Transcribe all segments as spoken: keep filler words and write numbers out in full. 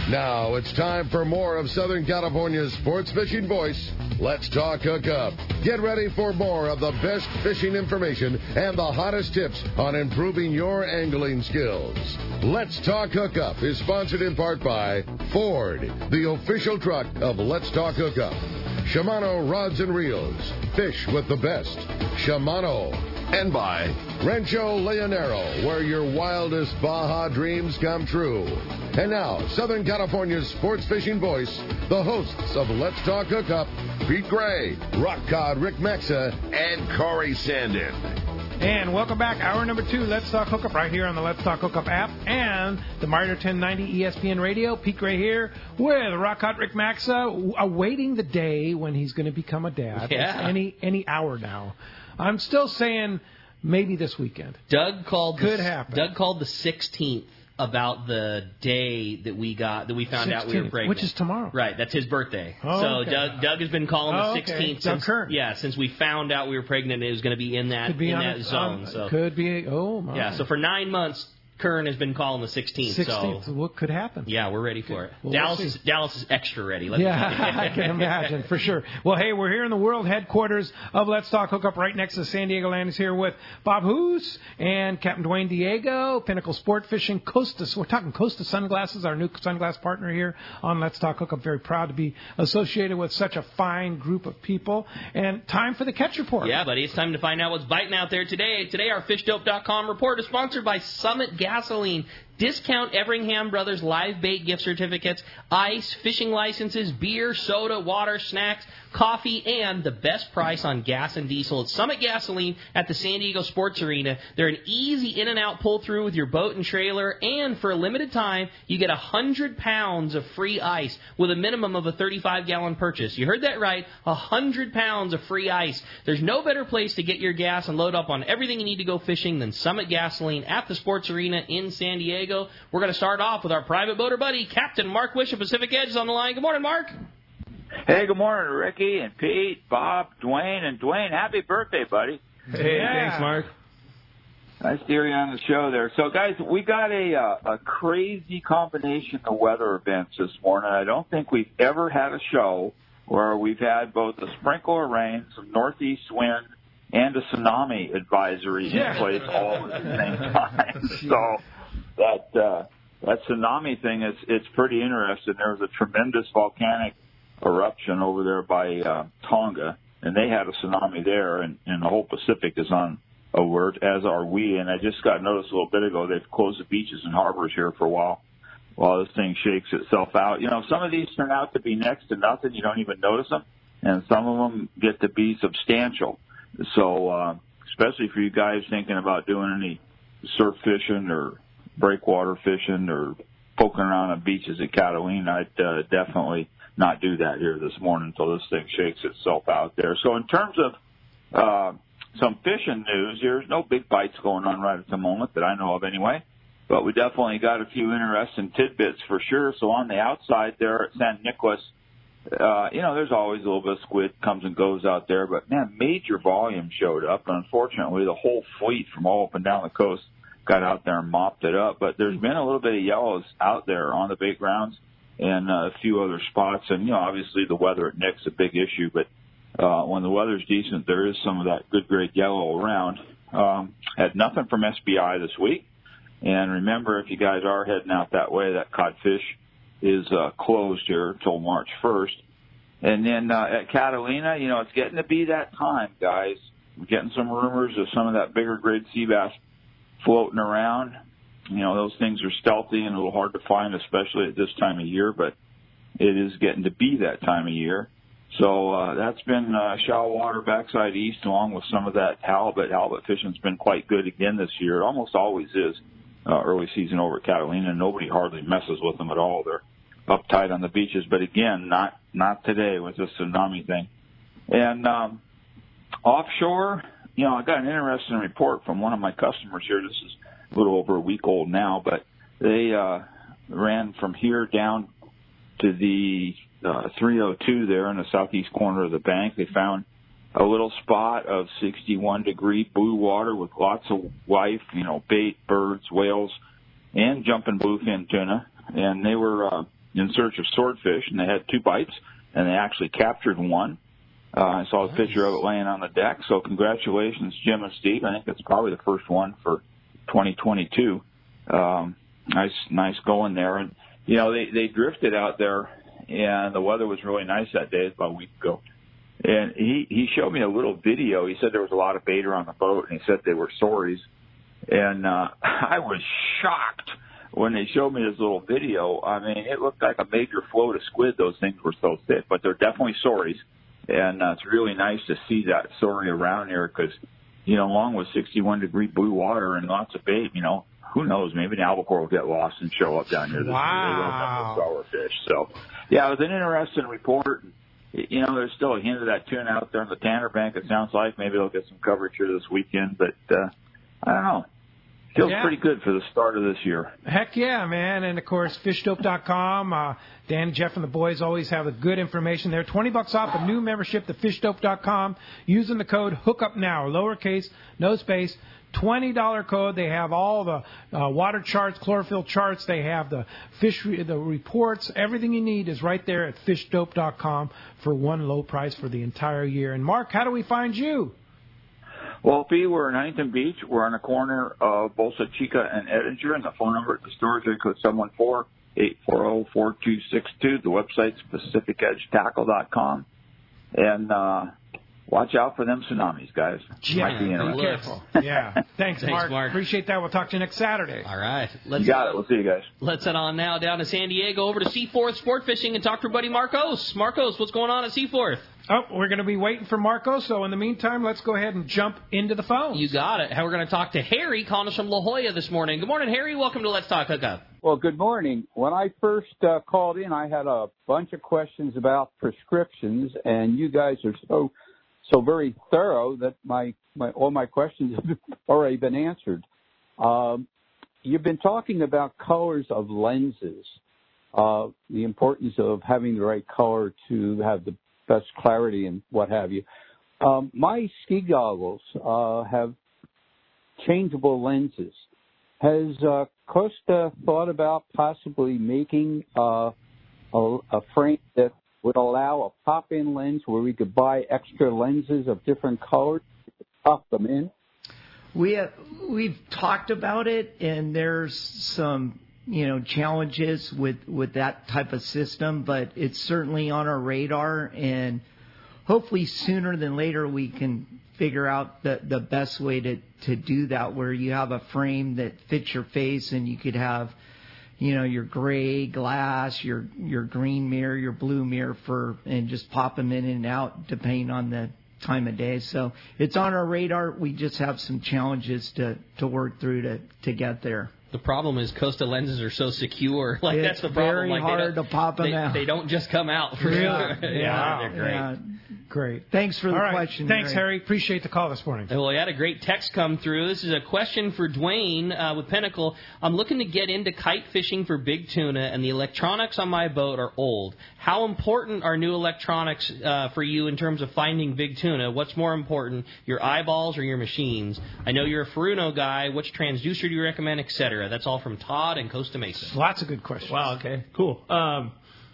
Now it's time for more of Southern California's sports fishing voice. Let's Talk Hookup. Get ready for more of the best fishing information and the hottest tips on improving your angling skills. Let's Talk Hookup is sponsored in part by Ford, the official truck of Let's Talk Hookup. Shimano Rods and Reels. Fish with the best. Shimano. And by Rancho Leonero, where your wildest Baja dreams come true. And now, Southern California's sports fishing voice, the hosts of Let's Talk Hookup, Pete Gray, Rock Cod Rick Maxa, and Corey Sandin. And welcome back. Hour number two, Let's Talk Hookup, right here on the Let's Talk Hookup app and the Martyr ten ninety E S P N Radio. Pete Gray here with Rock Cod Rick Maxa, awaiting the day when he's going to become a dad. Yeah. It's any any hour now. I'm still saying maybe this weekend. Doug called. Could the, happen. Doug called the sixteenth about the day that we got that we found out we were pregnant, which is tomorrow. Right, that's his birthday. Oh, so okay. Doug, Doug has been calling oh, the sixteenth okay. since Doug yeah since we found out we were pregnant. It was going to be in that could be in on that a, zone. Um, so could be. Oh my. Yeah. So for nine months, Kern has been calling the sixteenth. sixteenth. So what could happen? Yeah, we're ready for it. Well, Dallas we'll is Dallas is extra ready. Let yeah, me I can imagine for sure. Well, hey, we're here in the world headquarters of Let's Talk Hookup, right next to San Diego Landings, here with Bob Hoos and Captain Dwayne Diego, Pinnacle Sport Fishing, Costa. We're talking Costa Sunglasses, our new sunglass partner here on Let's Talk Hookup. Very proud to be associated with such a fine group of people. And time for the catch report. Yeah, buddy, it's time to find out what's biting out there today. Today, our fish dope dot com report is sponsored by Summit Gasoline. Discount Everingham Brothers live bait gift certificates, ice, fishing licenses, beer, soda, water, snacks, coffee, and the best price on gas and diesel. It's Summit Gasoline at the San Diego Sports Arena. They're an easy in and out pull through with your boat and trailer, and for a limited time, you get one hundred pounds of free ice with a minimum of a thirty-five gallon purchase. You heard that right, one hundred pounds of free ice. There's no better place to get your gas and load up on everything you need to go fishing than Summit Gasoline at the Sports Arena in San Diego. We're going to start off with our private boater buddy, Captain Mark Wish of Pacific Edge is on the line. Good morning, Mark. Hey, good morning, Ricky and Pete, Bob, Dwayne, and Dwayne. Happy birthday, buddy. Hey, yeah. Thanks, Mark. Nice to hear you on the show there. So, guys, we got a uh, a crazy combination of weather events this morning. I don't think we've ever had a show where we've had both a sprinkle of rain, some northeast wind, and a tsunami advisory yeah. in place all at the same time. So that uh, that tsunami thing is it's pretty interesting. There was a tremendous volcanic eruption over there by uh, Tonga, and they had a tsunami there, and, and the whole Pacific is on alert, as are we. And I just got notice a little bit ago they've closed the beaches and harbors here for a while while this thing shakes itself out. You know, some of these turn out to be next to nothing. You don't even notice them, and some of them get to be substantial. So uh, especially for you guys thinking about doing any surf fishing or breakwater fishing or poking around on beaches at Catalina, I'd uh, definitely not do that here this morning until this thing shakes itself out there. So in terms of uh, some fishing news, there's no big bites going on right at the moment that I know of anyway, but we definitely got a few interesting tidbits for sure. So on the outside there at San Nicolas, Uh, you know, there's always a little bit of squid comes and goes out there, but, man, major volume showed up. And unfortunately, the whole fleet from all up and down the coast got out there and mopped it up. But there's been a little bit of yellows out there on the bait grounds and uh, a few other spots. And, you know, obviously the weather at Nick's a big issue, but uh, when the weather's decent, there is some of that good grade yellow around. Um, had nothing from S B I this week. And remember, if you guys are heading out that way, that codfish is uh, closed here until March first. And then uh, at Catalina, you know, it's getting to be that time, guys. We're getting some rumors of some of that bigger grade sea bass floating around. You know, those things are stealthy and a little hard to find, especially at this time of year, but it is getting to be that time of year. So uh, that's been uh, shallow water backside east along with some of that halibut. Halibut fishing's been quite good again this year. It almost always is uh, early season over at Catalina. Nobody hardly messes with them at all. They're uptight on the beaches, but again, not not today with this tsunami thing. And um, offshore, you know, I got an interesting report from one of my customers here. This is a little over a week old now, but they uh, ran from here down to the uh, three oh two there in the southeast corner of the bank. They found a little spot of sixty-one degree blue water with lots of life, you know, bait, birds, whales, and jumping bluefin tuna. And they were uh, in search of swordfish, and they had two bites, and they actually captured one. Uh, I saw a Nice. picture of it laying on the deck, so congratulations, Jim and Steve. I think it's probably the first one for twenty twenty-two. Um, nice, nice going there. And, you know, they, they drifted out there, and the weather was really nice that day, about a week ago. And he, he showed me a little video. He said there was a lot of bait around the boat, and he said they were sories. And uh, I was shocked when they showed me this little video. I mean, it looked like a major float of squid. Those things were so thick, but they're definitely sories. And uh, it's really nice to see that sory around here because, you know, along with sixty-one degree blue water and lots of bait, you know, who knows, maybe an albacore will get lost and show up down here this wow. year. They love sour fish. So, yeah, it was an interesting report. You know, there's still a hint of that tuna out there in the Tanner Bank, it sounds like. Maybe they'll get some coverage here this weekend, but uh, I don't know. Feels yeah. pretty good for the start of this year. Heck yeah, man. And, of course, fish dope dot com. Uh, Dan, Jeff, and the boys always have the good information there. twenty bucks off a new membership to fish dope dot com using the code HOOKUPNOW, lowercase, no space, twenty dollars code. They have all the uh, water charts, chlorophyll charts. They have the fish, re- the reports. Everything you need is right there at fish dope dot com for one low price for the entire year. And, Mark, how do we find you? Well, P, we're in Huntington Beach. We're on the corner of Bolsa Chica and Edinger, and the phone number at the store is seven one four, eight four zero, four two six two. The website's pacific edge tackle dot com. And uh, watch out for them tsunamis, guys. Yeah, Might be be interesting. careful. Yeah. Thanks, Thanks, Mark. Mark. Appreciate that. We'll talk to you next Saturday. All right. Let's, You got it. We'll see you guys. Let's head on now down to San Diego over to Seaforth Sport Fishing and talk to our buddy Marcos. Marcos, what's going on at Seaforth? Oh, we're going to be waiting for Marco, so in the meantime, let's go ahead and jump into the phone. You got it. We're going to talk to Harry calling us from La Jolla this morning. Good morning, Harry. Welcome to Let's Talk Hookup. Well, good morning. When I first uh, called in, I had a bunch of questions about prescriptions, and you guys are so so very thorough that my, my all my questions have already been answered. Um, you've been talking about colors of lenses, uh, the importance of having the right color to have the best clarity and what have you. Um, my ski goggles uh, have changeable lenses. Has uh, Costa thought about possibly making uh, a, a frame that would allow a pop-in lens where we could buy extra lenses of different colors to pop them in? We have, we've talked about it, and there's some you know challenges with, with that type of system, but it's certainly on our radar, and hopefully sooner than later we can figure out the, the best way to, to do that, where you have a frame that fits your face and you could have, you know, your gray glass, your your green mirror, your blue mirror for, and just pop them in and out depending on the time of day. So it's on our radar. We just have some challenges to, to work through to, to get there. The problem is Costa lenses are so secure. Like it's that's the problem. very like, hard to pop them they, out. They don't just come out. For Really? sure. Yeah. yeah, they're great. Yeah. Great. Thanks for the All right. question. Thanks, Harry. Appreciate the call this morning. Well, we had a great text come through. This is a question for Dwayne uh, with Pinnacle. I'm looking to get into kite fishing for big tuna, and the electronics on my boat are old. How important are new electronics uh, for you in terms of finding big tuna? What's more important, your eyeballs or your machines? I know you're a Furuno guy. Which transducer do you recommend, et cetera? That's all from Todd and Costa Mesa. Lots of good questions. Wow, okay, cool. Um,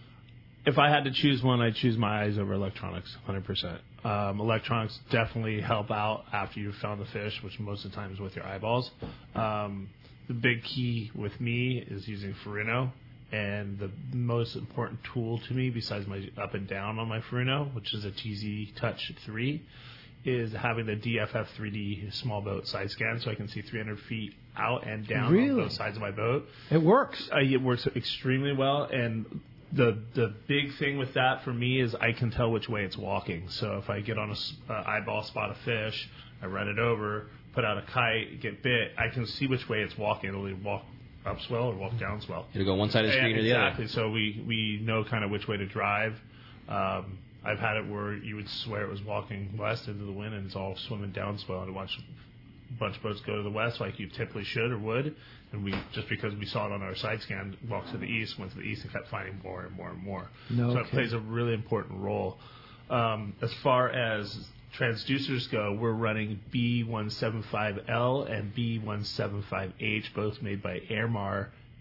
if I had to choose one, I'd choose my eyes over electronics, one hundred percent. Um, electronics definitely help out after you've found the fish, which most of the time is with your eyeballs. Um, the big key with me is using Furuno, and the most important tool to me, besides my up and down on my Furuno, which is a T Z Touch three, is having the D F F three D small boat side scan, so I can see three hundred feet out and down Really? on both sides of my boat. It works. Uh, it works extremely well, and the the big thing with that for me is I can tell which way it's walking. So if I get on a uh, eyeball spot a fish, I run it over, put out a kite, get bit, I can see which way it's walking. It'll either walk up swell or walk down swell. It'll go one side of the screen yeah, or the exactly. other. So we, we know kind of which way to drive. Um, I've had it where you would swear it was walking west into the wind and it's all swimming down swell, and watch a bunch of boats go to the west like you typically should or would, and we just because we saw it on our side scan, walked to the east, went to the east, and kept finding more and more and more. No so it kidding. plays a really important role. Um, as far as transducers go, we're running B one seventy-five L and B one seventy-five H, both made by Airmar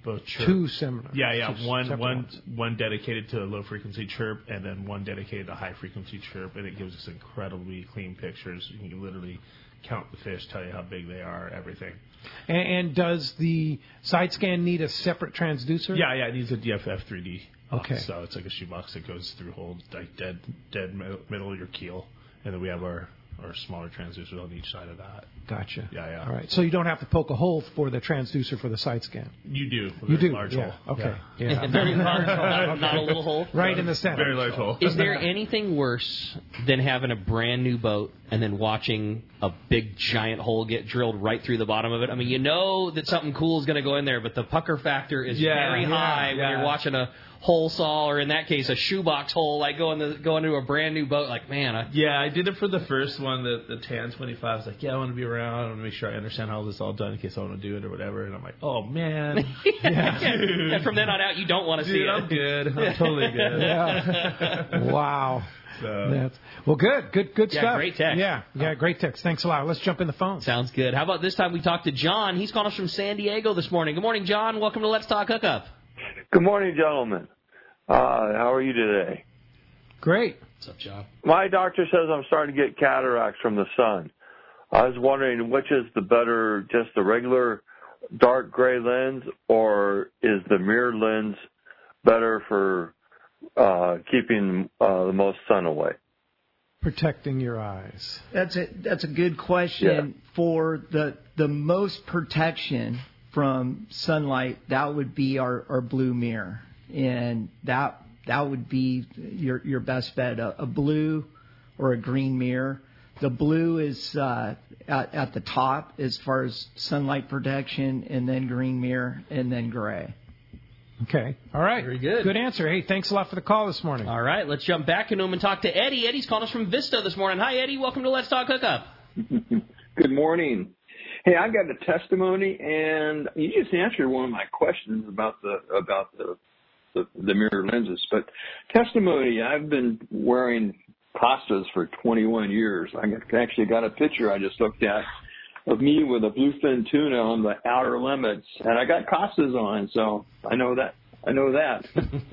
both chirp. Two seminars. Yeah, yeah. Two One separate one ones. one dedicated to low frequency chirp, and then one dedicated to high frequency chirp, and it gives us incredibly clean pictures. You can literally count the fish, tell you how big they are, everything. And, and does the side scan need a separate transducer? Yeah, yeah. It needs a D F F three D. Okay. So it's like a shoebox that goes through holes, like dead, dead middle, middle of your keel, and then we have our, our smaller transducers on each side of that. Gotcha. Yeah, yeah. All right. So you don't have to poke a hole for the transducer for the side scan. You do. A You very do. Large yeah. hole. Okay. Yeah. Yeah. Very large hole, not a little hole. Right in the center. Very large hole. Is there anything worse than having a brand new boat and then watching a big giant hole get drilled right through the bottom of it? I mean, you know that something cool is going to go in there, but the pucker factor is Yeah, very yeah, high yeah. when you're watching a hole saw, or in that case, a shoebox hole, like going to go into a brand new boat. Like, man, I, Yeah, I did it for the first one, the the Tan twenty-five. I was like, yeah, I want to be around. I want to make sure I understand how this is all done in case I want to do it or whatever. And I'm like, oh, man. yeah. And from then on out, you don't want to see Dude, it. I'm good. I'm totally good. Yeah. Wow. So. That's, well, good, good, good Yeah, stuff. great text. Yeah, yeah, great text. Thanks a lot. Let's jump in the phone. Sounds good. How about this time we talk to John? He's calling us from San Diego this morning. Good morning, John. Welcome to Let's Talk Hookup. Good morning, gentlemen. Uh, how are you today? Great. What's up, John? My doctor says I'm starting to get cataracts from the sun. I was wondering which is the better, just the regular dark gray lens, or is the mirror lens better for uh, keeping uh, the most sun away? Protecting your eyes. That's a that's a good question. Yeah. For the the most protection from sunlight, that would be our, our blue mirror, and that that would be your your best bet. A, a blue or a green mirror. The blue is uh, at, at the top as far as sunlight protection, and then green mirror, and then gray. Okay. All right. Very good. Good answer. Hey, thanks a lot for the call this morning. All right, let's jump back into him and talk to Eddie. Eddie's calling us from Vista this morning. Hi, Eddie. Welcome to Let's Talk Hookup. Good morning. Hey, I got a testimony, and you just answered one of my questions about the about the the, the mirror lenses. But testimony, I've been wearing Costas for twenty-one years. I actually got a picture I just looked at of me with a bluefin tuna on the outer limits, and I got Costas on, so I know that. I know that.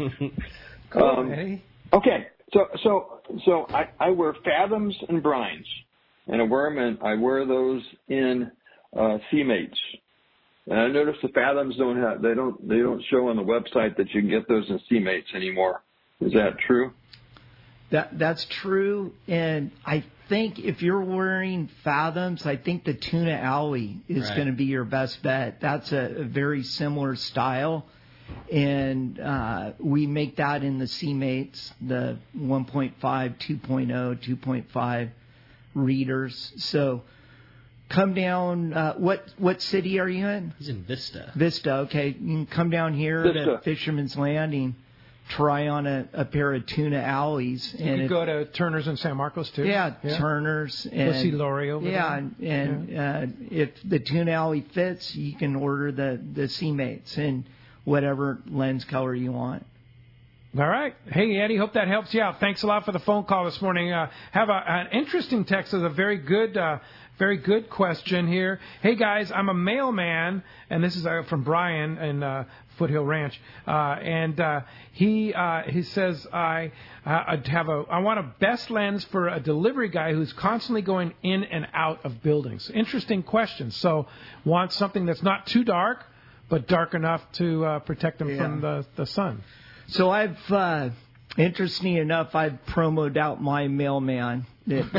Cool, um, Eddie. Okay, so so so I, I wear Fathoms and Brines, and I wear them in, I wear those in uh, C-mates. And I noticed the Fathoms don't have they don't they don't show on the website that you can get those in C-mates anymore. Is that true? That that's true, and I think if you're wearing Fathoms, I think the Tuna Alley is Right. going to be your best bet. That's a, a very similar style, and uh, we make that in the C-mates, the one point five, two point oh, two point five readers. So come down. Uh, what what city are you in? He's in Vista. Vista. Okay, you can come down here Vista. to Fisherman's Landing. Try on a, a pair of Tuna Alleys. You and could it- go to Turner's in San Marcos, too. Yeah, Turner's. And, see Lori over yeah, there. and, and Uh, if the Tuna Alley fits, you can order the, the C-mates in whatever lens color you want. All right. Hey, Eddie, hope that helps you out. Thanks a lot for the phone call this morning. Uh, have a, an interesting text. It's a very good, uh, very good question here. Hey, guys, I'm a mailman, and this is uh, from Brian in uh, Foothill Ranch, uh, and uh, he uh, he says I uh, have a I want a best lens for a delivery guy who's constantly going in and out of buildings. Interesting question. So, want something that's not too dark, but dark enough to uh, protect him Yeah. from the, the sun. So I've, uh, interesting enough, I've promoted out my mailman. That,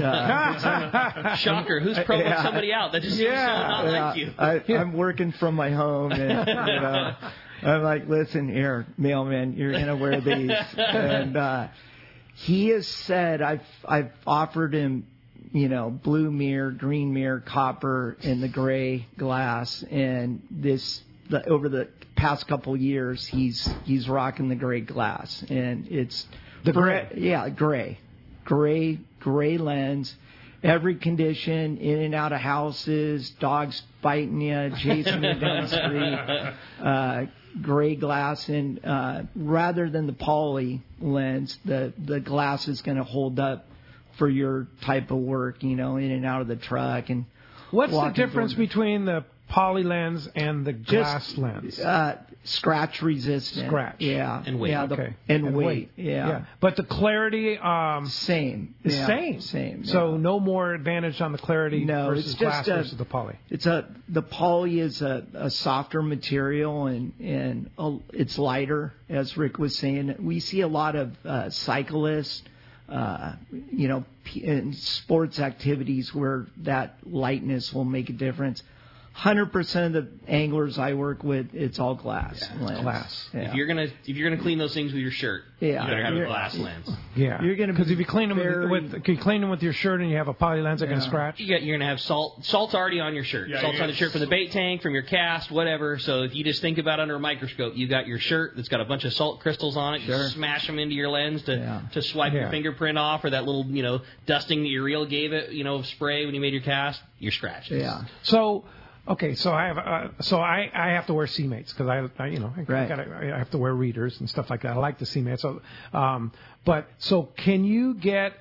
uh, Shocker. Who's promoting Yeah. somebody out? That just seems so not yeah, like you. I, I'm working from my home, and you know, I'm like, listen here, mailman, you're gonna wear these. And uh, he has said I've I've offered him, you know, blue mirror, green mirror, copper, and the gray glass, and this the, over the past couple years, he's he's rocking the gray glass, and it's The gray. yeah, gray, gray, gray lens. Every condition, in and out of houses, dogs biting you, chasing you down the street, uh, gray glass, and uh, rather than the poly lens, the the glass is going to hold up for your type of work, you know, in and out of the truck. And What's the walking difference door- between the poly lens and the glass Just, lens? Uh, scratch resistant. Scratch. Yeah. And weight. Yeah, the, Okay. and, And weight. weight. Yeah. Yeah. But the clarity um, Same. is Yeah, same. Same. So yeah. no more advantage on the clarity No, versus it's glass just a- versus the poly. It's a the poly is a, a softer material and and a, it's lighter, as Rick was saying. We see a lot of uh, cyclists, uh, you know, p- in sports activities where that lightness will make a difference. one hundred percent of the anglers I work with, it's all glass. Yeah, lens. glass. Yeah. If you're gonna if you're gonna clean those things with your shirt, Yeah. you better have a You're- glass lens. Yeah, You're gonna because be if you clean them very- with, with if you clean them with your shirt and you have a poly lens, they're Yeah. gonna scratch. You got, you're gonna have salt. Salt's already on your shirt. Yeah, Salt's you on the get shirt from the bait tank, from your cast, whatever. So if you just think about it under a microscope, you got your shirt that's got a bunch of salt crystals on it. You Sure. smash them into your lens to Yeah. to swipe Yeah. your fingerprint off, or that little you know dusting that your reel gave it, you know, of spray when you made your cast. You're scratched. Yeah. So, okay, so I have uh, so I, I have to wear C-mates because I, I you know I, Right. gotta, I have to wear readers and stuff like that. I like the C-mates. So, um, but so can you get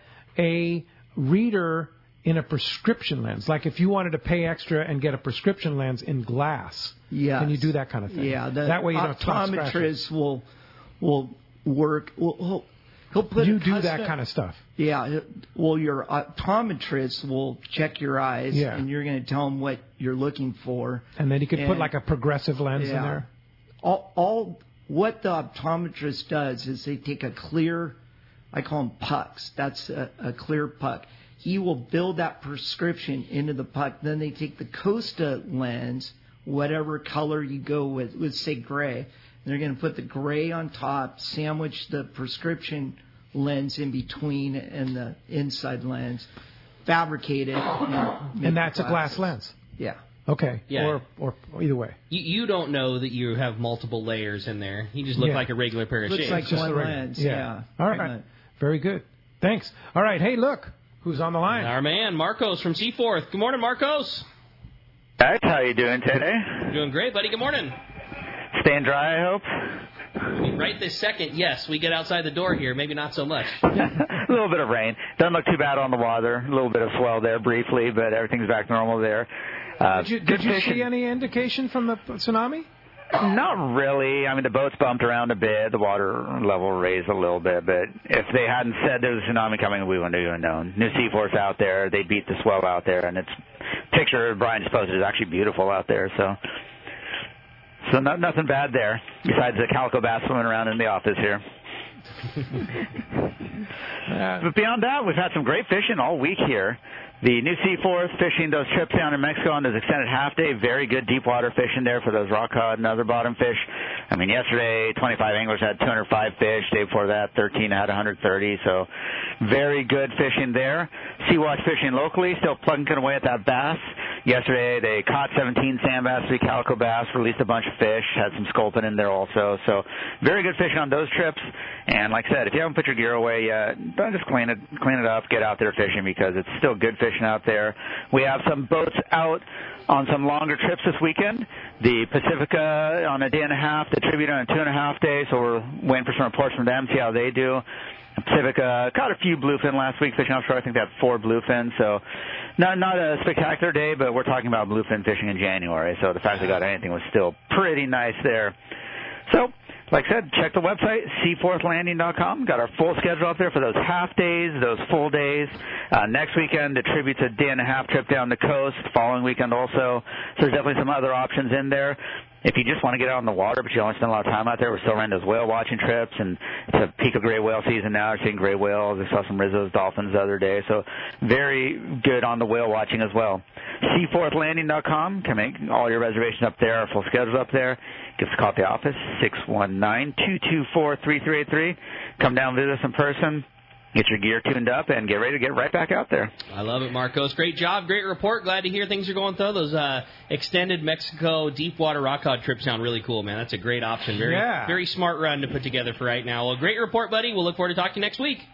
a reader in a prescription lens? Like if you wanted to pay extra and get a prescription lens in glass, Yes. can you do that kind of thing? Yeah, the that way you don't have to optometrist will will work. Will, he'll, he'll put You a do that custom- kind of stuff. Yeah. Well, your optometrist will check your eyes, Yeah. and you're going to tell him what you're looking for. And then you could put And- like a progressive lens in Yeah. there. All, all what the optometrist does is they take a clear, I call them pucks. That's a, a clear puck. He will build that prescription into the puck. Then they take the Costa lens, whatever color you go with, let's say gray. And they're going to put the gray on top, sandwich the prescription lens in between and the inside lens, fabricate it. And, make And that's the a glass glasses. lens. Yeah. Okay. Yeah. Or, or or either way. You, you don't know that you have multiple layers in there. You just look Yeah. like a regular pair of Looks shades. like Just one the regular- lens. yeah. Yeah. All right. Pretty much. Very good. Thanks. All right. Hey, look. Who's on the line? Our man Marcos from Seaforth. Good morning, Marcos. Guys, how you doing today? Doing great, buddy. Good morning. Staying dry, I hope. I mean, right this second, yes, we get outside the door here. Maybe not so much. A little bit of rain. Doesn't look too bad on the water. A little bit of swell there briefly, but everything's back normal there. Uh, Did you, good did you fishing. see any indication from the tsunami? Not really. I mean, the boat's bumped around a bit. The water level raised a little bit. But if they hadn't said there was a tsunami coming, we wouldn't have even known. New Seaforth's out there. They beat the swell out there. And it's picture Brian just posted is actually beautiful out there. So so not, nothing bad there besides the calico bass swimming around in the office here. But beyond that, we've had some great fishing all week here. The New Seaforth fishing those trips down in Mexico on those extended half day, very good deep water fishing there for those rock cod and other bottom fish. I mean, yesterday, twenty-five anglers had two hundred five fish. Day before that, thirteen had one hundred thirty. So very good fishing there. Sea-Watch fishing locally, still plugging away at that bass. Yesterday, they caught seventeen sand bass, three calico bass, released a bunch of fish, had some sculpin in there also. So very good fishing on those trips. And like I said, if you haven't put your gear away yet, don't just clean it, clean it up, get out there fishing because it's still good fishing out there. We have some boats out on some longer trips this weekend. The Pacifica on a day and a half, the Tribute on a two and a half day, so we're waiting for some reports from them, see how they do. Pacifica caught a few bluefin last week fishing offshore. I think they had four bluefin, so not not a spectacular day, but we're talking about bluefin fishing in January, so the fact they got anything was still pretty nice there. So, like I said, check the website, seaforth landing dot com. Got our full schedule up there for those half days, those full days. Uh, next weekend, the Tribute's a day and a half trip down the coast. Following weekend also. So there's definitely some other options in there. If you just want to get out in the water, but you don't want to spend a lot of time out there, we're still running those whale watching trips, and it's a peak of gray whale season now. We're seeing gray whales. I saw some Rizzo's dolphins the other day, so very good on the whale watching as well. seaforth landing dot com can make all your reservations up there. Our full schedule's up there. Give us a call at the office, six one nine, two two four, three three eight three. Come down and visit us in person. Get your gear tuned up and get ready to get right back out there. I love it, Marcos. Great job, great report. Glad to hear things are going through. Those uh, extended Mexico deep water rock cod trips sound really cool, man. That's a great option. Very, Yeah. very smart run to put together for right now. Well, great report, buddy. We'll look forward to talking to you next week.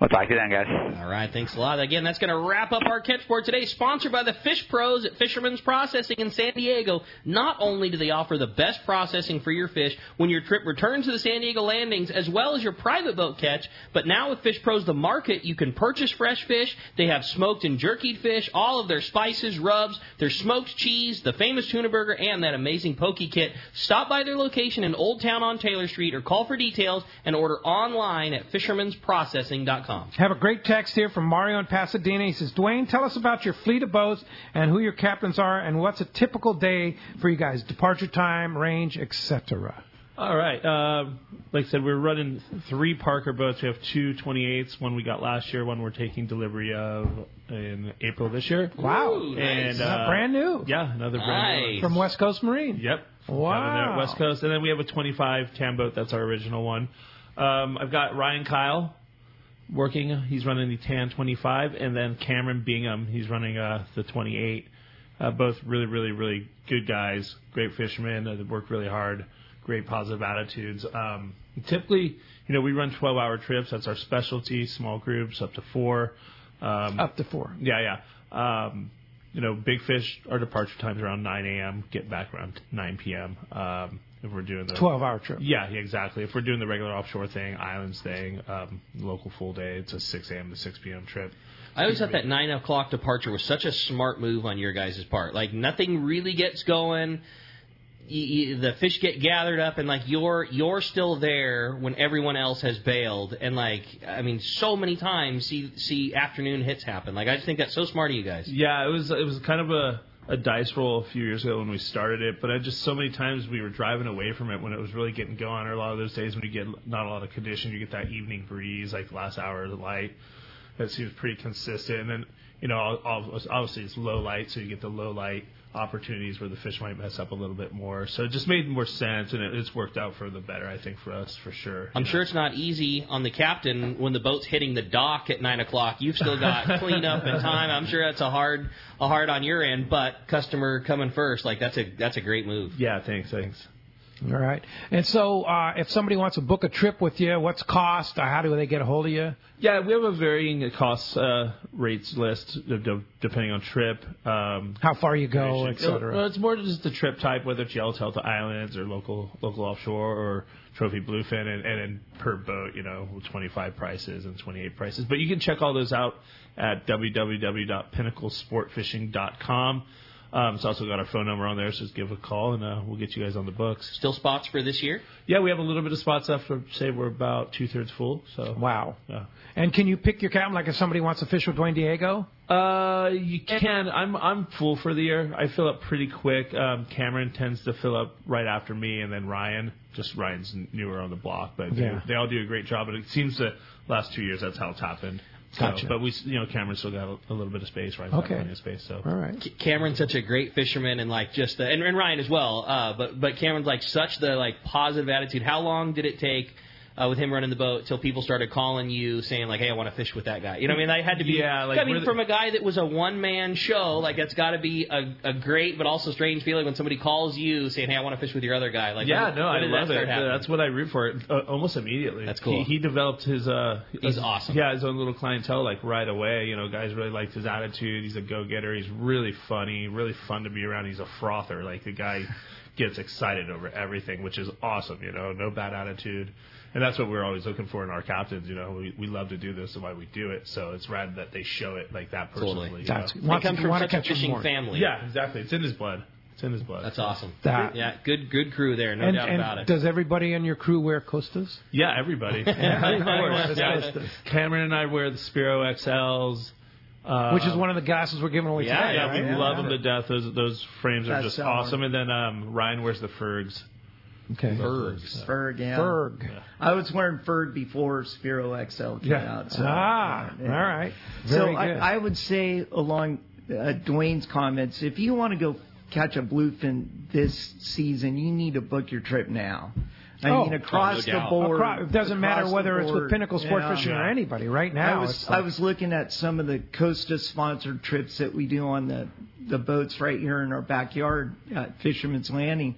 We'll talk to you then, guys. All right, thanks a lot. Again, that's going to wrap up our catch for today. Sponsored by the Fish Pros at Fisherman's Processing in San Diego. Not only do they offer the best processing for your fish when your trip returns to the San Diego landings, as well as your private boat catch, but now with Fish Pros, the market, you can purchase fresh fish. They have smoked and jerkied fish, all of their spices, rubs, their smoked cheese, the famous tuna burger, and that amazing poke kit. Stop by their location in Old Town on Taylor Street or call for details and order online at fishermans processing dot com. Have a great text here from Mario in Pasadena. He says, Dwayne, tell us about your fleet of boats and who your captains are and what's a typical day for you guys, departure time, range, et cetera. All right. Uh, like I said, we're running three Parker boats. We have two twenty-eights, one we got last year, one we're taking delivery of in April this year. Wow. Ooh, and nice. uh, brand new. Yeah, another brand new. Nice. From West Coast Marine. Yep. Wow. Down there at West Coast. And then we have a twenty-five Tam boat. That's our original one. Um, I've got Ryan Kyle working. He's running the Tan twenty-five. And then Cameron Bingham, he's running uh, the twenty-eight. Uh, both really, really, really good guys. Great fishermen. Uh, they work really hard. Great positive attitudes. Um, typically, you know, we run twelve-hour trips. That's our specialty, small groups, up to four. Um, Up to four. Yeah, yeah. Um, you know, big fish, our departure time's around nine a.m., get back around nine p.m. Um, if we're doing the twelve-hour trip. Yeah, yeah, exactly. If we're doing the regular offshore thing, islands thing, um, local full day, it's a six a.m. to six p.m. trip. I always thought that nine o'clock departure was such a smart move on your guys' part. Like, nothing really gets going. You, you, the fish get gathered up, and like you're you're still there when everyone else has bailed. And like, I mean, so many times see see afternoon hits happen. Like, I just think that's so smart of you guys. Yeah, it was it was kind of a, a dice roll a few years ago when we started it, but I just so many times we were driving away from it when it was really getting going. Or a lot of those days when you get not a lot of condition, you get that evening breeze, like the last hour of the light. That seems pretty consistent. And then, you know, obviously it's low light, so you get the low light opportunities where the fish might mess up a little bit more. So it just made more sense, and it, it's worked out for the better, I think, for us, for sure. I'm know? sure it's not easy on the captain when the boat's hitting the dock at nine o'clock. You've still got cleanup and time. I'm sure that's a hard, a hard on your end, but customer coming first, like that's a that's a great move. Yeah, thanks, thanks. All right. And so uh, if somebody wants to book a trip with you, what's cost? Uh, how do they get a hold of you? Yeah, we have a varying cost uh, rates list depending on trip. Um, how far you go, et cetera. Well, it's more just the trip type, whether it's Yellowtail to Islands or local local offshore or Trophy Bluefin, and, and then per boat, you know, twenty-five prices and twenty-eight prices. But you can check all those out at w w w dot pinnacle sport fishing dot com. Um, it's also got our phone number on there, so just give a call, and uh, we'll get you guys on the books. Still spots for this year? Yeah, we have a little bit of spots left. For, say we're about two-thirds full. So Wow. Yeah. And can you pick your captain, like if somebody wants to fish with Dwayne Diego? Uh, you can. I'm I'm full for the year. I fill up pretty quick. Um, Cameron tends to fill up right after me, and then Ryan. Just Ryan's newer on the block, but Yeah. they, they all do a great job. But it seems the last two years that's how it's happened. So, Gotcha. But we, you know, Cameron's still got a, a little bit of space, right? Okay. Plenty of space. So. All right. Cameron's such a great fisherman, and like just the, and, and Ryan as well. Uh, but but Cameron's like such the like positive attitude. How long did it take uh, with him running the boat till people started calling you saying like, hey, I want to fish with that guy? You know what I mean? That had to be. Yeah, like I mean, the, from a guy that was a one man show, like that's got to be a, a great but also strange feeling when somebody calls you saying, hey, I want to fish with your other guy. Like yeah, when, no, when I did love that it. start happening? That's what I root for uh, almost immediately. That's cool. He, he developed his. Uh, He's his, awesome. Yeah, his own little clientele like right away. You know, guys really liked his attitude. He's a go getter. He's really funny, really fun to be around. He's a frother. Like the guy gets excited over everything, which is awesome. You know, no bad attitude. And that's what we're always looking for in our captains. You know, we, we love to do this and why we do it. So it's rad that they show it like that personally. Totally. You That's, know? It comes from such a fishing family. Yeah, exactly. It's in his blood. It's in his blood. That's awesome. That. Yeah, good good crew there, no and, doubt and about it. does everybody in your crew wear Costas? Yeah, everybody. Everybody wears Yeah. Costas. Cameron and I wear the Spiro X Ls. Uh, Which is one of the glasses we're giving away Yeah, today, Yeah, right? we Yeah. love them to death. Those those frames are That's just so awesome. And then um, Ryan wears the Fergs. Okay. Birds. Ferg, yeah. Ferg. I was wearing Ferg before Spiro X L came Yeah. out. So, ah, yeah. all right. So Very I, good. I would say, along uh, Dwayne's comments, if you want to go catch a bluefin this season, you need to book your trip now. I Oh. mean, across Oh, no the doubt. board. Across- it doesn't matter across the whether it's with board, Pinnacle Sport yeah. Fishing or anybody. Right now, I was it's like- I was looking at some of the Costa sponsored trips that we do on the the boats right here in our backyard at Fisherman's Landing,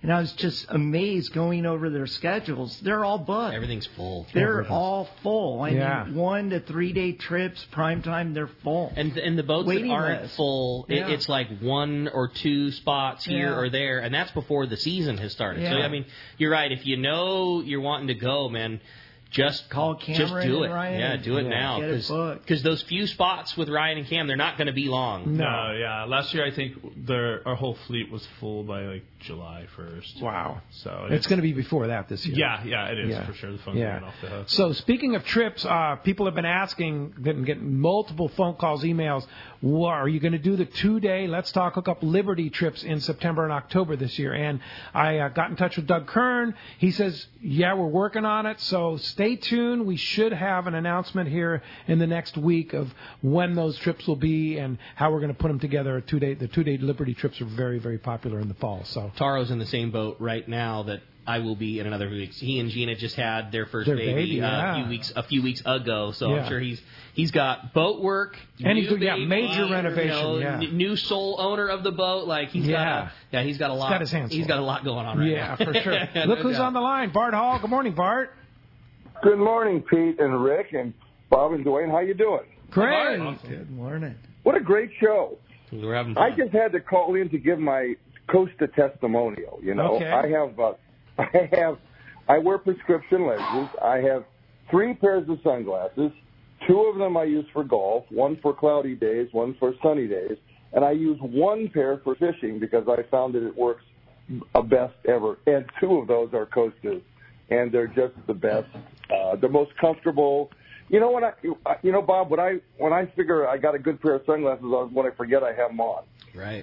And I was just amazed going over their schedules. They're all booked. Everything's full. They're Everything's... all full. I Yeah. mean, one to three day trips, prime time, they're full. And and the boats Waiting that aren't list. full, it, Yeah. it's like one or two spots here Yeah. or there, and that's before the season has started. So, Yeah. I mean, you're right. If you know you're wanting to go, man, just Call just Cameron do and it. Ryan. Yeah, do it Yeah. now. Get it booked. Because those few spots with Ryan and Cam, they're not going to be long. No, yeah. Last year, I think their our whole fleet was full by like July first. Wow. So It's going to be before that this year. Yeah, yeah, it is Yeah. for sure. The phone's Yeah. going off the hook. So speaking of trips, uh, people have been asking, getting, getting multiple phone calls, emails. Well, are you going to do the two-day Let's Talk Hookup Liberty trips in September and October this year? And I uh, got in touch with Doug Kern. He says, yeah, we're working on it. So stay tuned. We should have an announcement here in the next week of when those trips will be and how we're going to put them together. Two-day, the two-day Liberty trips are very, very popular in the fall. So Taro's in the same boat right now that I will be in another few weeks. He and Gina just had their first Their baby, baby, uh, yeah. a few weeks a few weeks ago, so Yeah. I'm sure he's he's got boat work, And he's new doing- yeah, baby, major you know, renovation, yeah. n- new sole owner of the boat. Like he's Yeah. got a, yeah, he's got a lot. got his hands he's full. got a lot going on right yeah, now. for sure. No Look who's doubt. on the line. Bart Hall. Good morning, Bart. Good morning, Pete and Rick and Bob and Dwayne. How you doing? Great. Good morning. What a great show. We're having I fun. just had to call in to give my Costa testimonial. You know, Okay. I have, uh, I have, I wear prescription lenses. I have three pairs of sunglasses. Two of them I use for golf, one for cloudy days, one for sunny days, and I use one pair for fishing because I found that it works a best ever. And two of those are Costas, and they're just the best, uh, the most comfortable. You know when I, you know Bob, when I when I figure I got a good pair of sunglasses on, when I forget I have them on. Right.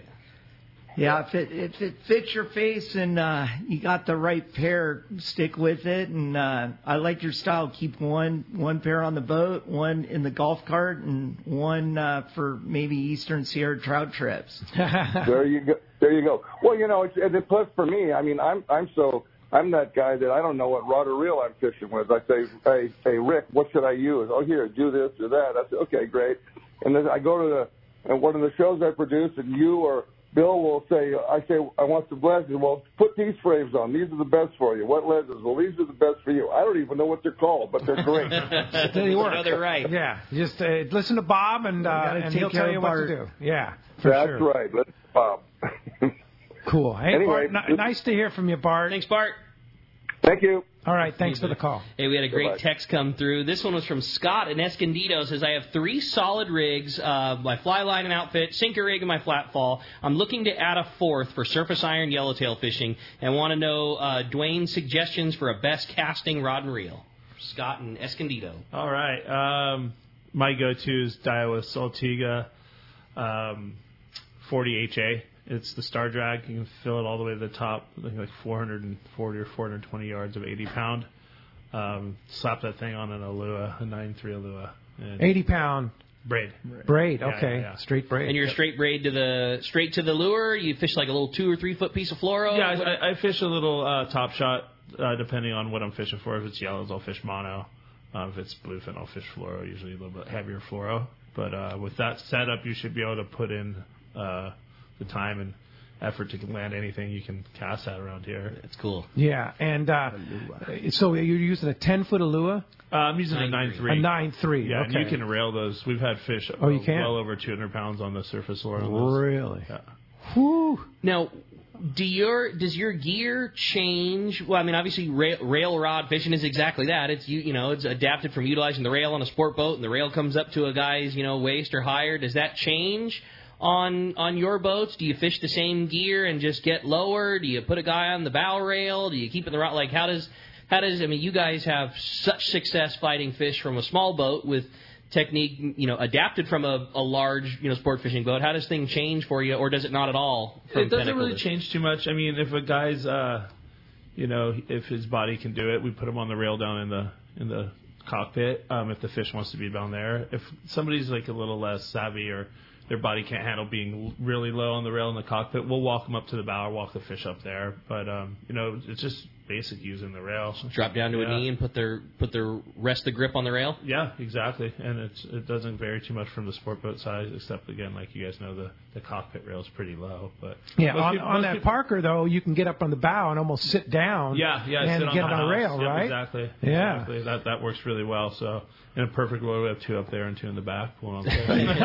Yeah, if it if it fits your face and uh, you got the right pair, stick with it. And uh, I like your style. Keep one one pair on the boat, one in the golf cart, and one uh, for maybe Eastern Sierra trout trips. There you go. There you go. Well, you know, it's, and it, plus for me, I mean, I'm I'm so I'm that guy that I don't know what rod or reel I'm fishing with. I say, hey, hey, Rick, what should I use? Oh, here, do this or that. I say, okay, great. And then I go to the and one of the shows I produce, and you or Bill will say, I say, I want some lenses. Well, put these frames on. These are the best for you. What lenses? Well, these are the best for you. I don't even know what they're called, but they're great. They work. No, they're right. Yeah, just uh, listen to Bob, and uh, gotta and take he'll care tell of you what to Bart. do. Yeah, for That's sure. right. Let's Bob. Cool. Hey, Anyway, Bart, n- nice to hear from you, Bart. Thanks, Bart. Thank you. All right, thanks for the call. Hey, we had a great Goodbye. text come through. This one was from Scott in Escondido. Says, I have three solid rigs, uh, my fly line and outfit, sinker rig, and my flat fall. I'm looking to add a fourth for surface iron yellowtail fishing and want to know uh, Dwayne's suggestions for a best casting rod and reel. Scott in Escondido. All right. Um, my go-to is Daiwa Saltiga um, forty H A. It's the Star Drag. You can fill it all the way to the top, I think like four hundred forty or four hundred twenty yards of eighty pound. Um, slap that thing on an Alua, a nine three Alua. And eighty pound braid. braid. Yeah, Okay, yeah, yeah. straight braid. And you're straight braid to the straight to the lure. You fish like a little two or three foot piece of fluoro. Yeah, What- I, I fish a little uh, top shot uh, depending on what I'm fishing for. If it's yellows, I'll fish mono. Um, if it's bluefin, I'll fish fluoro, usually a little bit heavier fluoro. But uh, with that setup, you should be able to put in uh, the time and effort to land anything you can cast at around here. It's cool. Yeah, and uh, so you're using a ten foot Alua, Uh, I'm using a nine three. a nine three. Yeah, okay. and you can rail those. We've had fish Oh, you can? well over two hundred pounds on the surface lure. on those. Really? Yeah. Whew. Now, do your does your gear change? Well, I mean, obviously, rail, rail rod fishing is exactly that. It's you you know it's adapted from utilizing the rail on a sport boat, and the rail comes up to a guy's you know waist or higher. Does that change on on your boats? Do you fish the same gear and just get lower? Do you put a guy on the bow rail? Do you keep it in the rod? Like how does how does I mean, you guys have such success fighting fish from a small boat with technique, you know, adapted from a, a large, you know, sport fishing boat. How does things change for you, or does it not at all? From It doesn't Pinnacle really to- change too much. I mean, if a guy's, uh, you know, if his body can do it, we put him on the rail down in the in the cockpit. Um, if the fish wants to be down there, if somebody's like a little less savvy or their body can't handle being really low on the rail in the cockpit, we'll walk them up to the bow or walk the fish up there. But um, you know, it's just basic using the rail. Drop down to yeah. a knee and put their put their rest the grip on the rail. Yeah, exactly. And it's it doesn't vary too much from the sport boat size, except again, like you guys know, the, the cockpit rail is pretty low. But yeah, most on, people, on most that people, Parker though, you can get up on the bow and almost sit down. Yeah, yeah, and sit on get the on the house. rail, Yep, right? Exactly. Yeah, exactly. That that works really well. So in a perfect world, we have two up there and two in the back pulling on the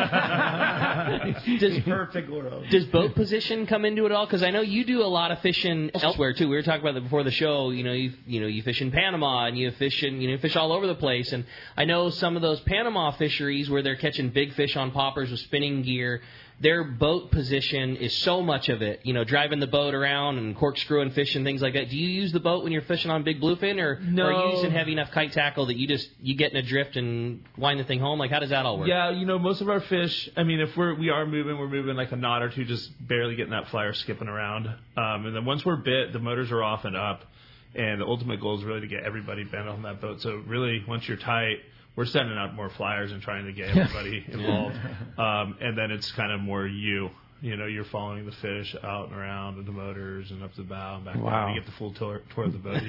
does, perfect world. Does boat position come into it all? Because I know you do a lot of fishing elsewhere too. We were talking about that before the show. You know, you you know you fish in Panama and you fish in you know fish all over the place. And I know some of those Panama fisheries where they're catching big fish on poppers with spinning gear. Their boat position is so much of it, you know, driving the boat around and corkscrewing fish and things like that. Do you use the boat when you're fishing on big bluefin, or, no. or are you using heavy enough kite tackle that you just you get in a drift and wind the thing home? Like, how does that all work? Yeah, you know, most of our fish, I mean, if we're we are moving, we're moving like a knot or two, just barely getting that flyer skipping around. Um, and then once we're bit, the motors are off and up, and the ultimate goal is really to get everybody bent on that boat. So really, once you're tight, we're sending out more flyers and trying to get everybody involved. Um, and then it's kind of more you. You know, you're following the fish out and around with the motors and up the bow and back wow. down. You get the full tour, tour of the boat.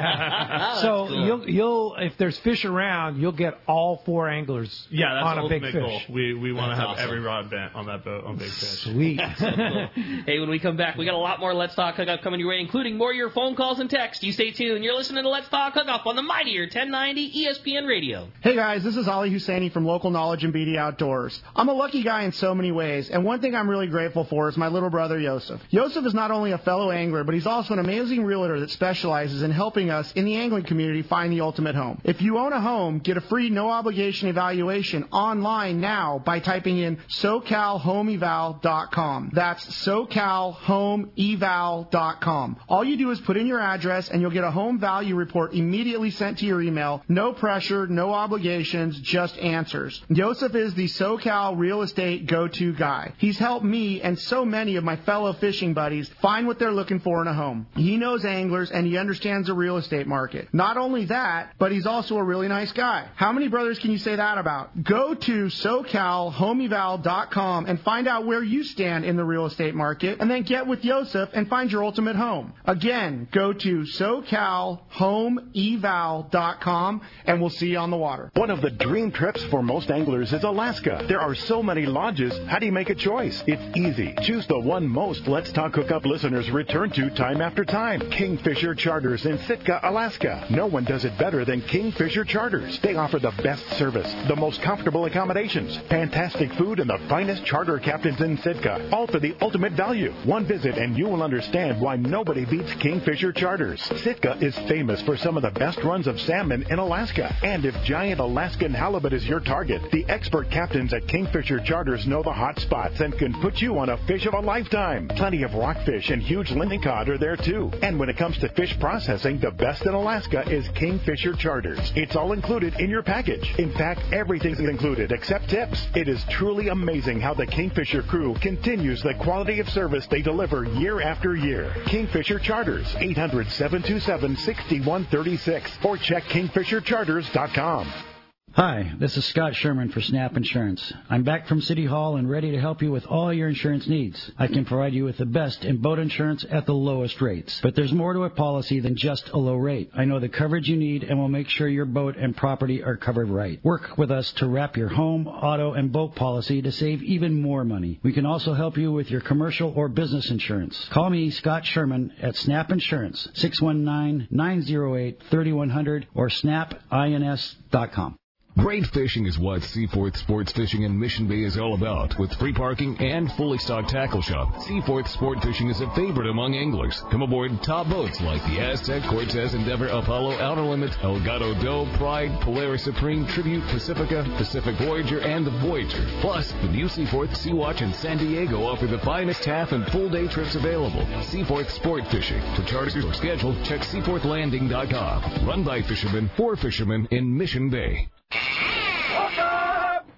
yeah. So cool. you'll you'll if there's fish around, you'll get all four anglers. Yeah, that's on the a big ultimate fish. goal. We we want to have awesome. every rod bent on that boat on big fish. Sweet. So cool. Hey, when we come back, we got a lot more Let's Talk Hookup coming your way, including more of your phone calls and texts. You stay tuned. You're listening to Let's Talk Hookup on the mightier ten ninety E S P N Radio. Hey guys, this is Ali Husseini from Local Knowledge and B D Outdoors. I'm a lucky guy in so many ways, and one thing I'm really grateful for is my little brother Yosef. Yosef is not only a fellow angler, but he's also an amazing realtor that specializes in helping us in the angling community find the ultimate home. If you own a home, get a free no-obligation evaluation online now by typing in so cal home eval dot com. That's so cal home eval dot com. All you do is put in your address, and you'll get a home value report immediately sent to your email. No pressure, no obligations, just answers. Yosef is the SoCal real estate go-to guy. He's helped me and so many of my fellow fishing buddies find what they're looking for in a home. He knows anglers and he understands the real estate market. Not only that, but he's also a really nice guy. How many brothers can you say that about? Go to so cal home eval dot com and find out where you stand in the real estate market, and then get with Yosef and find your ultimate home. Again, go to so cal home eval dot com and we'll see you on the water. One of the dream trips for most anglers is Alaska. There are so many lodges. How do you make a choice? It's easy. Choose the one most Let's Talk Hookup listeners return to time after time. Kingfisher Charters in Sitka, Alaska. No one does it better than Kingfisher Charters. They offer the best service, the most comfortable accommodations, fantastic food, and the finest charter captains in Sitka. All for the ultimate value. One visit and you will understand why nobody beats Kingfisher Charters. Sitka is famous for some of the best runs of salmon in Alaska. And if giant Alaskan halibut is your target, the expert captains at Kingfisher Charters know the hot spots and can put you on a fish of a lifetime. Plenty of rockfish and huge linen cod are there too. And when it comes to fish processing, the best in Alaska is Kingfisher Charters. It's all included in your package. In fact, everything's included except tips. It is truly amazing how the Kingfisher crew continues the quality of service they deliver year after year. Kingfisher Charters, eight hundred, seven two seven, six one three six, or check kingfisher charters dot com. Hi, this is Scott Sherman for Snap Insurance. I'm back from City Hall and ready to help you with all your insurance needs. I can provide you with the best in boat insurance at the lowest rates. But there's more to a policy than just a low rate. I know the coverage you need and will make sure your boat and property are covered right. Work with us to wrap your home, auto, and boat policy to save even more money. We can also help you with your commercial or business insurance. Call me, Scott Sherman, at Snap Insurance, six one nine, nine zero eight, three one zero zero or snap ins dot com. Great fishing is what Seaforth Sports Fishing in Mission Bay is all about. With free parking and fully stocked tackle shop, Seaforth Sport Fishing is a favorite among anglers. Come aboard top boats like the Aztec, Cortez, Endeavor, Apollo, Outer Limits, Elgato Doe, Pride, Polaris Supreme, Tribute, Pacifica, Pacific Voyager, and the Voyager. Plus, the new Seaforth, Sea-Watch, and San Diego offer the finest half and full day trips available. Seaforth Sport Fishing. For charters or schedule, check seaforth landing dot com. Run by fishermen for fishermen in Mission Bay.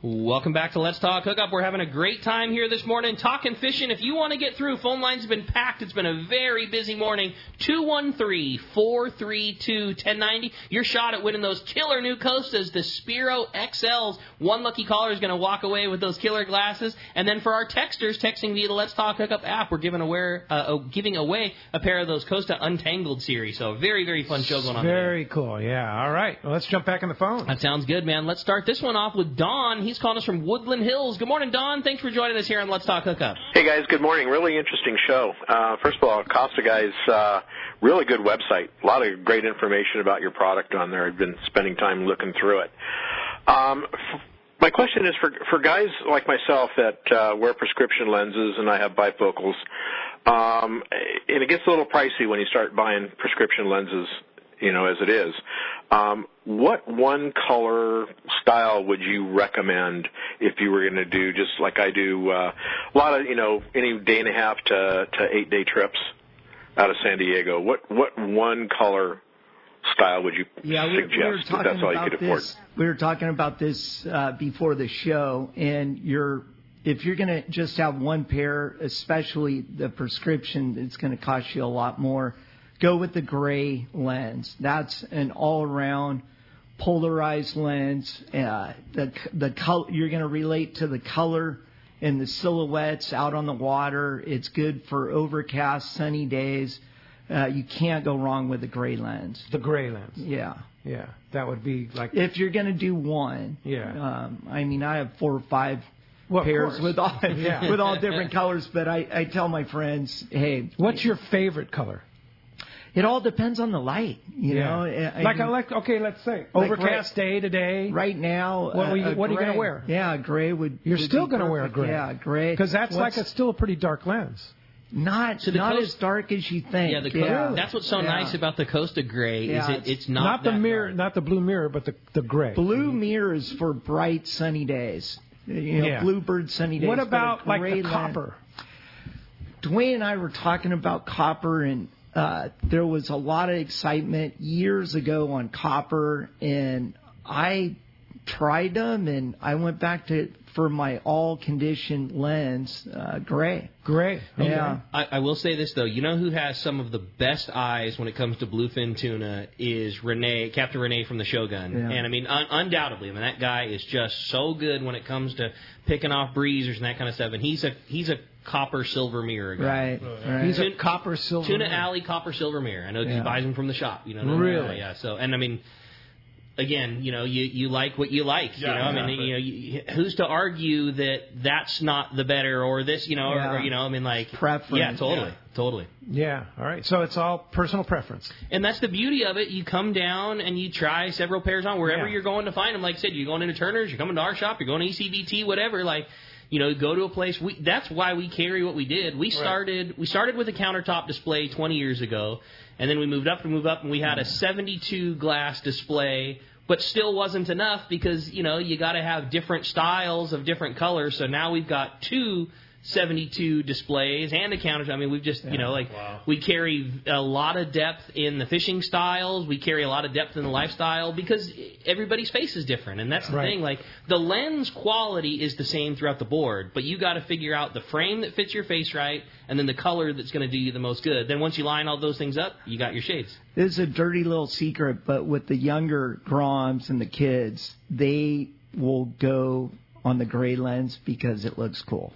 Welcome back to Let's Talk Hookup. We're having a great time here this morning talking fishing. If you want to get through, phone lines have been packed. It's been a very busy morning. two one three, four three two, one zero nine zero. Your shot at winning those killer new Costas, the Spiro X Ls. One lucky caller is going to walk away with those killer glasses. And then for our texters texting via the Let's Talk Hookup app, we're giving away, uh, giving away a pair of those Costa Untangled series. So a very, very fun show going on. Very cool. Yeah. All right. Well, let's jump back on the phone. That sounds good, man. Let's start this one off with Don. He's calling us from Woodland Hills. Good morning, Don. Thanks for joining us here on Let's Talk Hookup. Hey, guys. Good morning. Really interesting show. Uh, first of all, Costa guys, uh, really good website. A lot of great information about your product on there. I've been spending time looking through it. Um, f- my question is for for guys like myself that uh, wear prescription lenses, and I have bifocals, um, and it gets a little pricey when you start buying prescription lenses, you know, as it is. Um, what one color style would you recommend if you were going to do, just like I do, uh, a lot of, you know, any day and a half to, to eight day trips out of San Diego? What what one color style would you yeah, we, suggest we were if talking that's all you about could afford? this, We were talking about this uh, before the show, and you're if you're going to just have one pair, especially the prescription, it's going to cost you a lot more. Go with the gray lens. That's an all-around polarized lens. Uh, the the color, you're going to relate to the color and the silhouettes out on the water. It's good for overcast, sunny days. Uh, you can't go wrong with the gray lens. The gray lens. Yeah. Yeah. That would be like... If you're going to do one. Yeah. Um, I mean, I have four or five well, pairs with all, yeah. with all different colors, but I, I tell my friends, hey... What's your favorite color? It all depends on the light, you yeah. know. I like, mean, like, okay, let's say like overcast right, day to day. Right now, what, are you, uh, what are you gray. going to wear? Yeah, gray would. You're would still going to wear gray. Yeah, gray. Because that's What's, like a still a pretty dark lens. Not so not Costa, as dark as you think. Yeah, the yeah. that's what's so yeah. nice about the Costa Gray yeah, is it, it's, it's not not the that mirror, dark. not the blue mirror, but the the gray. Blue mirror is for bright sunny days. You know, yeah. bluebird sunny days. What about like the lens. copper? Dwayne and I were talking about copper, and uh, there was a lot of excitement years ago on copper, and I tried them, and I went back to for my all-condition lens, uh, gray. Gray. Okay. Yeah. I, I will say this, though. You know who has some of the best eyes when it comes to bluefin tuna is Renee, Captain Renee from the Shogun. Yeah. And, I mean, un- undoubtedly, I mean, that guy is just so good when it comes to picking off breezers and that kind of stuff. And he's a he's a copper-silver mirror guy. Right. right. He's a copper-silver Tuna mirror. Alley copper-silver mirror. I know Yeah. he buys them from the shop. You know. Really? Yeah. So, and, I mean... Again, you know, you, you like what you like. Yeah, you know, exactly. I mean, you know, you, who's to argue that that's not the better or this, you know, Yeah. or, or you know, I mean, like Preference. Yeah, totally, Yeah. totally. Yeah. All right. So it's all personal preference. And that's the beauty of it. You come down and you try several pairs on wherever Yeah. you're going to find them. Like I said, you're going into Turner's, you're coming to our shop, you're going to E C V T, whatever. Like, you know, go to a place. We, that's why we carry what we did. We started right. we started with a countertop display twenty years ago, and then we moved up and moved up, and we had a seventy-two glass display. But still wasn't enough because, you know, you got to have different styles of different colors. So now we've got two seventy-two displays and a counter. I mean, we've just, yeah. you know, like wow. we carry a lot of depth in the fishing styles. We carry a lot of depth in the lifestyle because everybody's face is different. And that's the right. thing. Like, the lens quality is the same throughout the board, but you got to figure out the frame that fits your face right and then the color that's going to do you the most good. Then once you line all those things up, you got your shades. This is a dirty little secret, but with the younger Groms and the kids, they will go on the gray lens because it looks cool.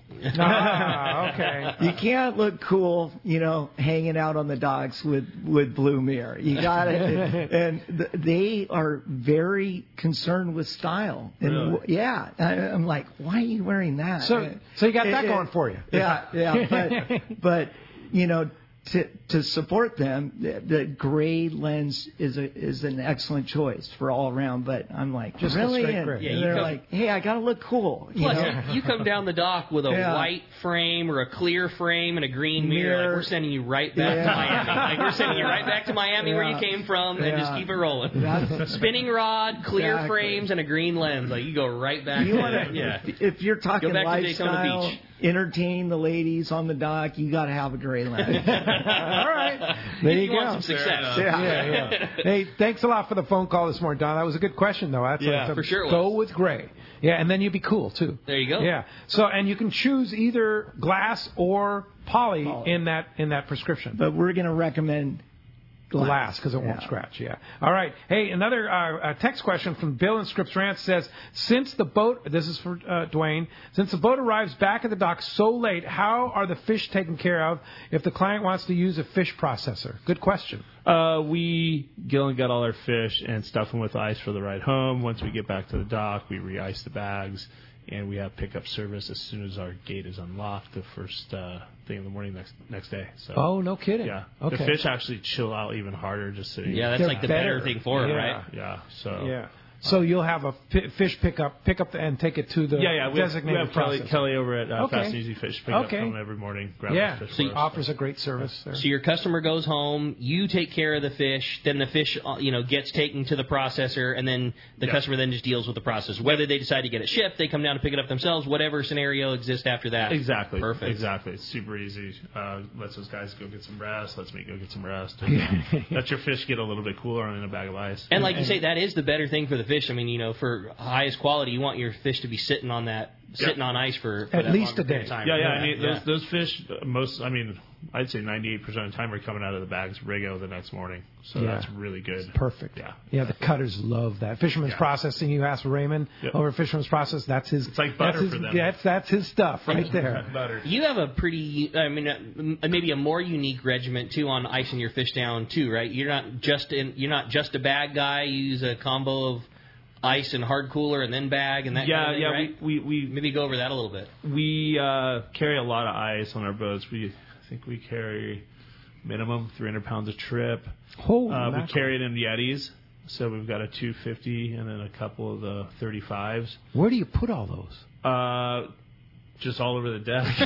Ah, okay. You can't look cool, you know, hanging out on the docks with, with blue mirror. You got it. And, and th- they are very concerned with style. And Really? w- yeah, I, I'm like, why are you wearing that? So, so you got that It- going for you. Yeah, yeah. But, but you know, to to support them, the, the gray lens is a is an excellent choice for all around. But I'm like, Just a really? straight And gray. Yeah, you they're come- like, hey, I gotta look cool. You Plus, know? you come down the dock with a Yeah. white frame or a clear frame and a green mirror. Mirror. Like, we're sending you right back Yeah. to Miami. Like, we're sending you right back to Miami where you Yeah. came from, and just Yeah. keep it rolling. That's- Spinning rod, clear Exactly. frames, and a green lens. Like, you go right back You to wanna, yeah. if, if you're talking Go back to Daytona lifestyle, Beach. entertain the ladies on the dock, you got to have a gray lens. All right. There you, you go. want some success. Yeah, yeah, yeah. Hey, thanks a lot for the phone call this morning, Don. That was a good question, though. That's Yeah, a, for sure it Go was. with gray. Yeah, and then you'd be cool, too. There you go. Yeah. So, and you can choose either glass or poly in that in that prescription. But we're going to recommend glass because it won't Yeah. scratch. Yeah. All right. Hey, another uh, uh, text question from Bill in Scripps Ranch says, since the boat, this is for uh, Dwayne, since the boat arrives back at the dock so late, how are the fish taken care of if the client wants to use a fish processor? Good question. Uh, we go and get all our fish and stuff them with ice for the ride home. Once we get back to the dock, we re-ice the bags, and we have pickup service as soon as our gate is unlocked the first uh, thing in the morning next next day. So, Oh, no kidding. yeah. Okay. The fish actually chill out even harder just sitting. Yeah, that's They're like the better. better thing for it, Yeah. right? Yeah. So. Yeah. So you'll have a fi- fish pickup, pick up and take it to the Yeah, yeah. We have, we designated have Kelly, processor. Kelly over at uh, Okay. Fast and Easy Fish pick up Okay. from every morning. Grab Yeah, the fish so for us. offers a great service there. So your customer goes home, you take care of the fish, then the fish, uh, you know, gets taken to the processor, and then the Yeah. customer then just deals with the processor. Whether they decide to get it shipped, they come down to pick it up themselves, whatever scenario exists after that. Exactly. Perfect. Exactly. It's super easy. Uh, lets those guys go get some rest. Lets me go get some rest. Lets your fish get a little bit cooler in a bag of ice. And like you say, that is the better thing for the fish. I mean, you know, for highest quality, you want your fish to be sitting on that, sitting on ice for, for At that least longer a period day. of time. Yeah, yeah. right? I mean, Yeah. those those fish, uh, most. I mean, I'd say ninety-eight percent of the time are coming out of the bags Rigo the next morning. So Yeah. that's really good. Perfect. Yeah. Yeah, the cutters love that. Fisherman's Yeah. Processing, you asked Raymond Yep. over at Fisherman's Process, that's his. It's like butter that's his, for them. That's, that's his stuff right there. Butter. You have a pretty, I mean, uh, maybe a more unique regiment too on icing your fish down too, right? You're not just in, you're not just a bag guy. You use a combo of ice and hard cooler and then bag and that Yeah, kind of thing, yeah. right? We, we Maybe go over that a little bit. we uh, carry a lot of ice on our boats. We I think we carry minimum three hundred pounds a trip. Holy Uh, we mackerel. carry it in Yetis. So we've got a two fifty and then a couple of the thirty-fives. Where do you put all those? Uh, just all over the deck.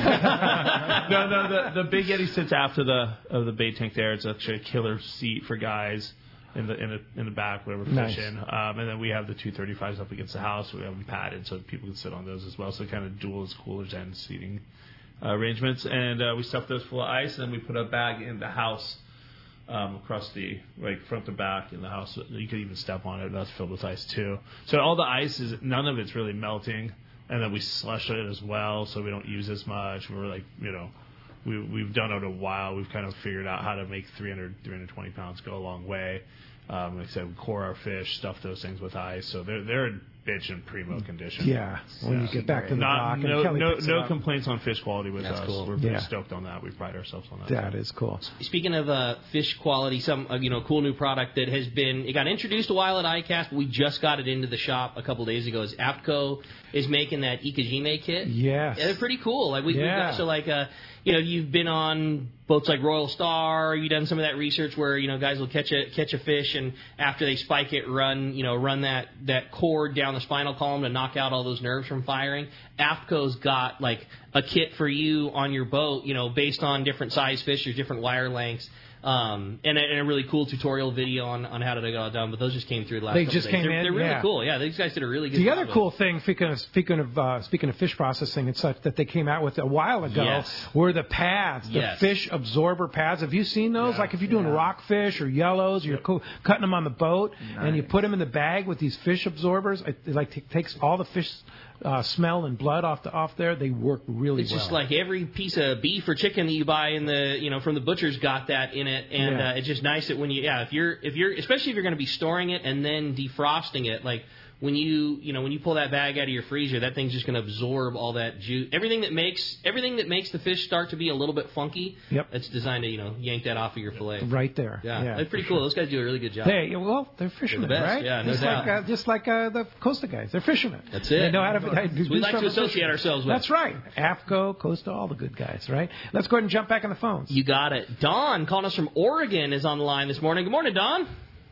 no, no, the the big Yeti sits after the of the bait tank there. It's actually a killer seat for guys in the in the in the back where we're Nice. fishing. Um, and then we have the two thirty-fives up against the house. We have them padded so people can sit on those as well. So kind of duals, coolers, and seating uh, arrangements. And uh, we stuff those full of ice, and then we put a bag in the house. Um, across the like front to back in the house, you could even step on it. That's filled with ice too. So all the ice is none of it's really melting, and then we slush it as well, so we don't use as much. We're like, you know, we we've done it a while. We've kind of figured out how to make three hundred, three hundred twenty pounds go a long way. Um, like I said, we core our fish, stuff those things with ice, so they're they're in bitch and primo condition. Yeah, when you get back to the Not, dock and no Kelly no, picks it no up. complaints on fish quality with That's us. cool. We're pretty Yeah. stoked on that. We pride ourselves on that. That is cool. Speaking of uh, fish quality, some uh, you know cool new product that has been it got introduced a while at ICAST, but we just got it into the shop a couple days ago. Is APCO is making that Ikejime kit. Yes. Yeah, they're pretty cool. Like we, we've Yeah. got so like uh you know you've been on boats like Royal Star. You've done some of that research where you know guys will catch a catch a fish and after they spike it, run you know run that that cord down the spinal column to knock out all those nerves from firing. APCO's got like a kit for you on your boat, you know, based on different size fish or different wire lengths. Um, and, a, and a really cool tutorial video on, on how to get it all done. But those just came through the last They couple just days. came they're, in, They're really yeah. cool. Yeah, these guys did a really good The job. other of it. cool thing, speaking of speaking of uh, speaking of fish processing and such, that they came out with a while ago Yes. were the pads, the Yes. fish absorber pads. Have you seen those? Like if you're doing rockfish or yellows, you're co- cutting them on the boat, and you put them in the bag with these fish absorbers. It, it like t- takes all the fish uh, smell and blood off the off there. They work really It's well. just like every piece of beef or chicken that you buy in the, you know, from the butcher's got that in it, and Yeah. uh, it's just nice that when you, yeah, if you're, if you're, especially if you're going to be storing it and then defrosting it, like when you, you know, when you pull that bag out of your freezer, that thing's just going to absorb all that juice, everything that makes, everything that makes the fish start to be a little bit funky. Yep. It's designed to, you know, yank that off of your fillet. right there. Yeah, yeah that's pretty for cool. sure. Those guys do a really good job. They, well, they're fishermen, They're the best, right? yeah, no just doubt. like uh, just like uh, the Costa guys, they're fishermen. That's it. They know how to. They do We like stuff to with associate fishermen. ourselves with. That's right. APCO, Costa, all the good guys, right? Let's go ahead and jump back on the phones. You got it. Don, calling us from Oregon, is on the line this morning. Good morning, Don.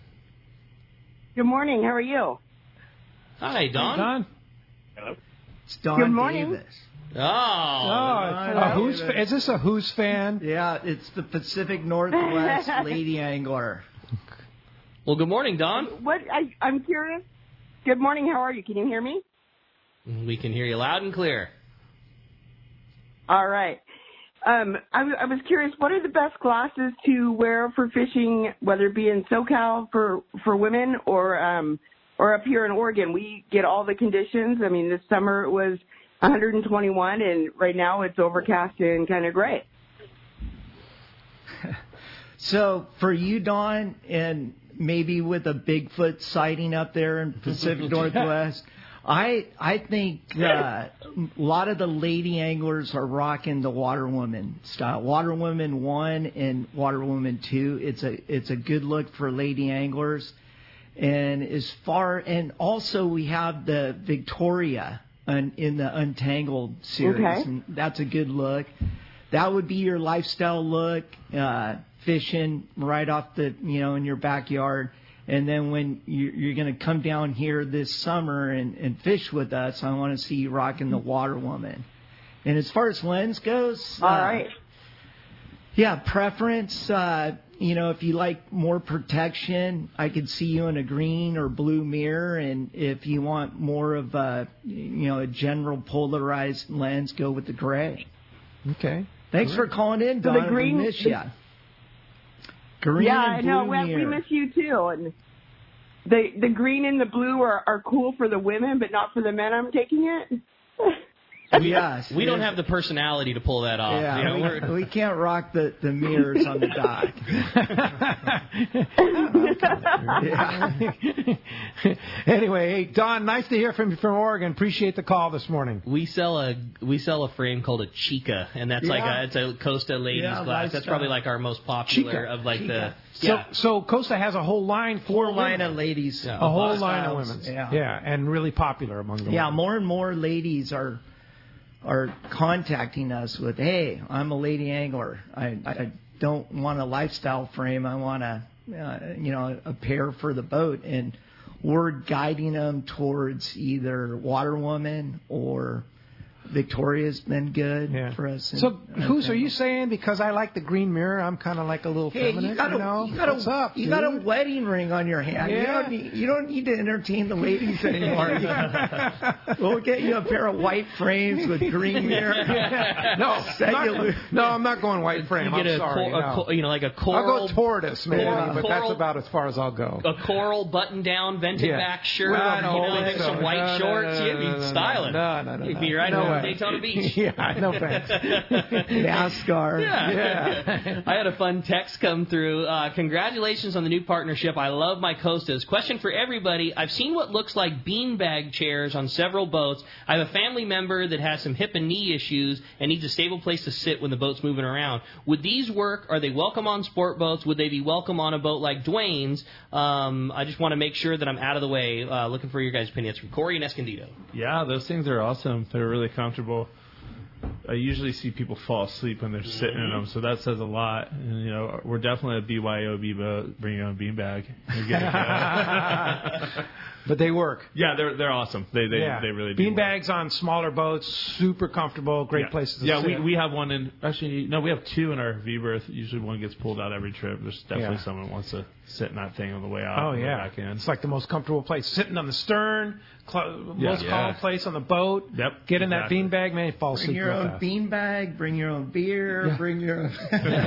Good morning. How are you? Hi, Don. Hey, Don. It's Don Good morning. Davis. Oh, Oh, a who's fa- is this a Who's fan? Yeah, it's the Pacific Northwest Lady Angler. well, good morning, Don. What? I, I'm curious. Good morning. How are you? Can you hear me? We can hear you loud and clear. All right. Um, I, w- I was curious, what are the best glasses to wear for fishing, whether it be in SoCal for, for women or um, or up here in Oregon? We get all the conditions. I mean, this summer it was one hundred twenty-one, and right now it's overcast and kind of gray. So for you, Don, and maybe with a Bigfoot sighting up there in Pacific Northwest, I I think uh, a lot of the lady anglers are rocking the Water Woman style. Water Woman one and Water Woman two. It's a it's a good look for lady anglers. And as far and also we have the Victoria in, in the Untangled series. Okay. And that's a good look. That would be your lifestyle look. Uh, fishing right off the, you know, in your backyard. And then when you, you're going to come down here this summer and, and fish with us, I want to see you rocking the Water Woman. And as far as lens goes, all uh, right. Yeah, preference, uh, you know, if you like more protection, I could see you in a green or blue mirror. And if you want more of a, you know, a general polarized lens, go with the gray. Okay. Thanks Great. for calling in, So Don. the green- we miss the- you. Green yeah, and I blue know. We, we mirror. miss you too. And the the green and the blue are, are cool for the women, but not for the men. I'm taking it. Yes. We don't have the personality to pull that off. Yeah, You know, we're- we, we can't rock the, the mirrors on the dock. Anyway, hey, Don, nice to hear from you from Oregon. Appreciate the call this morning. We sell a we sell a frame called a Chica, and that's like Yeah. a it's a Costa ladies Yeah, glass. nice That's stuff. probably like our most popular Chica. of like Chica. the So, yeah. so Costa has a whole line for Whole line women. of ladies. a whole styles. line of women's. Yeah. yeah, and really popular among the Yeah, women. more and more ladies are are contacting us with, hey, I'm a lady angler. I, I don't want a lifestyle frame. I want a, uh, you know, a pair for the boat. And we're guiding them towards either Water Woman or Victoria's been good Yeah. for us. So, And- who's are you saying? Because I like the green mirror, I'm kind of like a little Hey, feminine. you got a, know? you got a, What's up, you got a dude? wedding ring on your hand. You, Yeah. don't need, you don't need to entertain the ladies anymore. We'll get you a pair of white frames with green mirror. no, Cellular. not, no, I'm not going white frame. You get I'm a, sorry. cor- a no. cor- you know, like a I'll coral. go tortoise, maybe, coral- but that's coral- about as far as I'll go. A coral button-down, vented Yeah. back shirt. Well, I you don't know, think like so. some white No, no, shorts. no, You'd no, be no, no, styling. no, no, no, You'd no. be right No on way. Daytona Beach. Yeah, no thanks. NASCAR. Yeah. Yeah. I had a fun text come through. Uh, congratulations on the new partnership. I love my Costas. Question for everybody. I've seen what looks like beanbag chairs on several boats. I have a family member that has some hip and knee issues and needs a stable place to sit when the boat's moving around. Would these work? Are they welcome on sport boats? Would they be welcome on a boat like Dwayne's? Um, I just want to make sure that I'm out of the way. Uh, looking for your guys' opinions from Corey and Escondido. Yeah, those things are awesome. They're really comfortable. I usually see people fall asleep when they're sitting in them, so that says a lot. And, you know, we're definitely a B Y O B boat. Bring your own beanbag. You're getting it. But they work. Yeah, they're they're awesome. They they yeah. they really do. Bean bags on smaller boats, super comfortable, great yeah. places to yeah, sit. we we have one in actually no, we have two in our V berth. Usually one gets pulled out every trip. There's definitely Yeah. someone who wants to sit in that thing on the way out. Oh and the way yeah, back in. it's like the most comfortable place. Sitting on the stern, cl- Yeah. most Yeah. calm place on the boat. Yep. Get in exactly. that bean bag, man, you fall Bring asleep your real own fast. bean bag, bring your own beer, Yeah. bring your own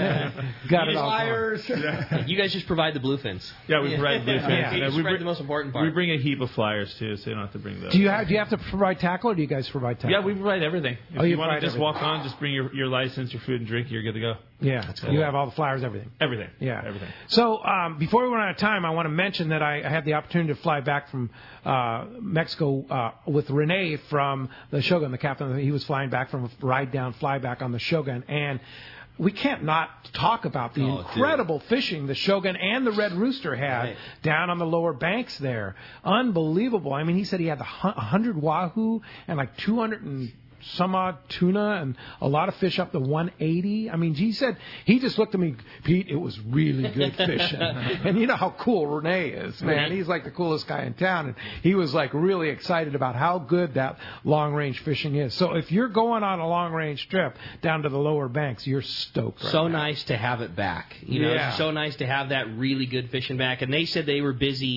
Got it all flyers. You guys just provide the bluefins. Yeah, we provide bluefins. Yeah. You Yeah, just we provide bring- the most important part. We bring a heap of flyers too, so you don't have to bring those. Do you have do you have to provide tackle, or do you guys provide tackle? Yeah, we provide everything. If Oh, you, you want provide to just everything. walk on, just bring your, your license, your food and drink, you're good to go. Yeah, cool. you have all the flyers, everything. Everything. Yeah, Everything. So um, before we run out of time, I want to mention that I, I had the opportunity to fly back from uh, Mexico uh, with Rene from the Shogun, the captain. He was flying back from a ride down, fly back on the Shogun, and we can't not talk about the Oh, incredible fishing the Shogun and the Red Rooster had Right. down on the lower banks there. Unbelievable. I mean, he said he had the one hundred wahoo and like two hundred and some odd tuna and a lot of fish up to one eighty. I mean, he said, he just looked at me, Pete, it was really good fishing. And you know how cool Rene is, man. Right. He's like the coolest guy in town. And he was like really excited about how good that long range fishing is. So if you're going on a long range trip down to the lower banks, you're stoked. Right So now. nice to have it back. You know, Yeah. it's so nice to have that really good fishing back. And they said they were busy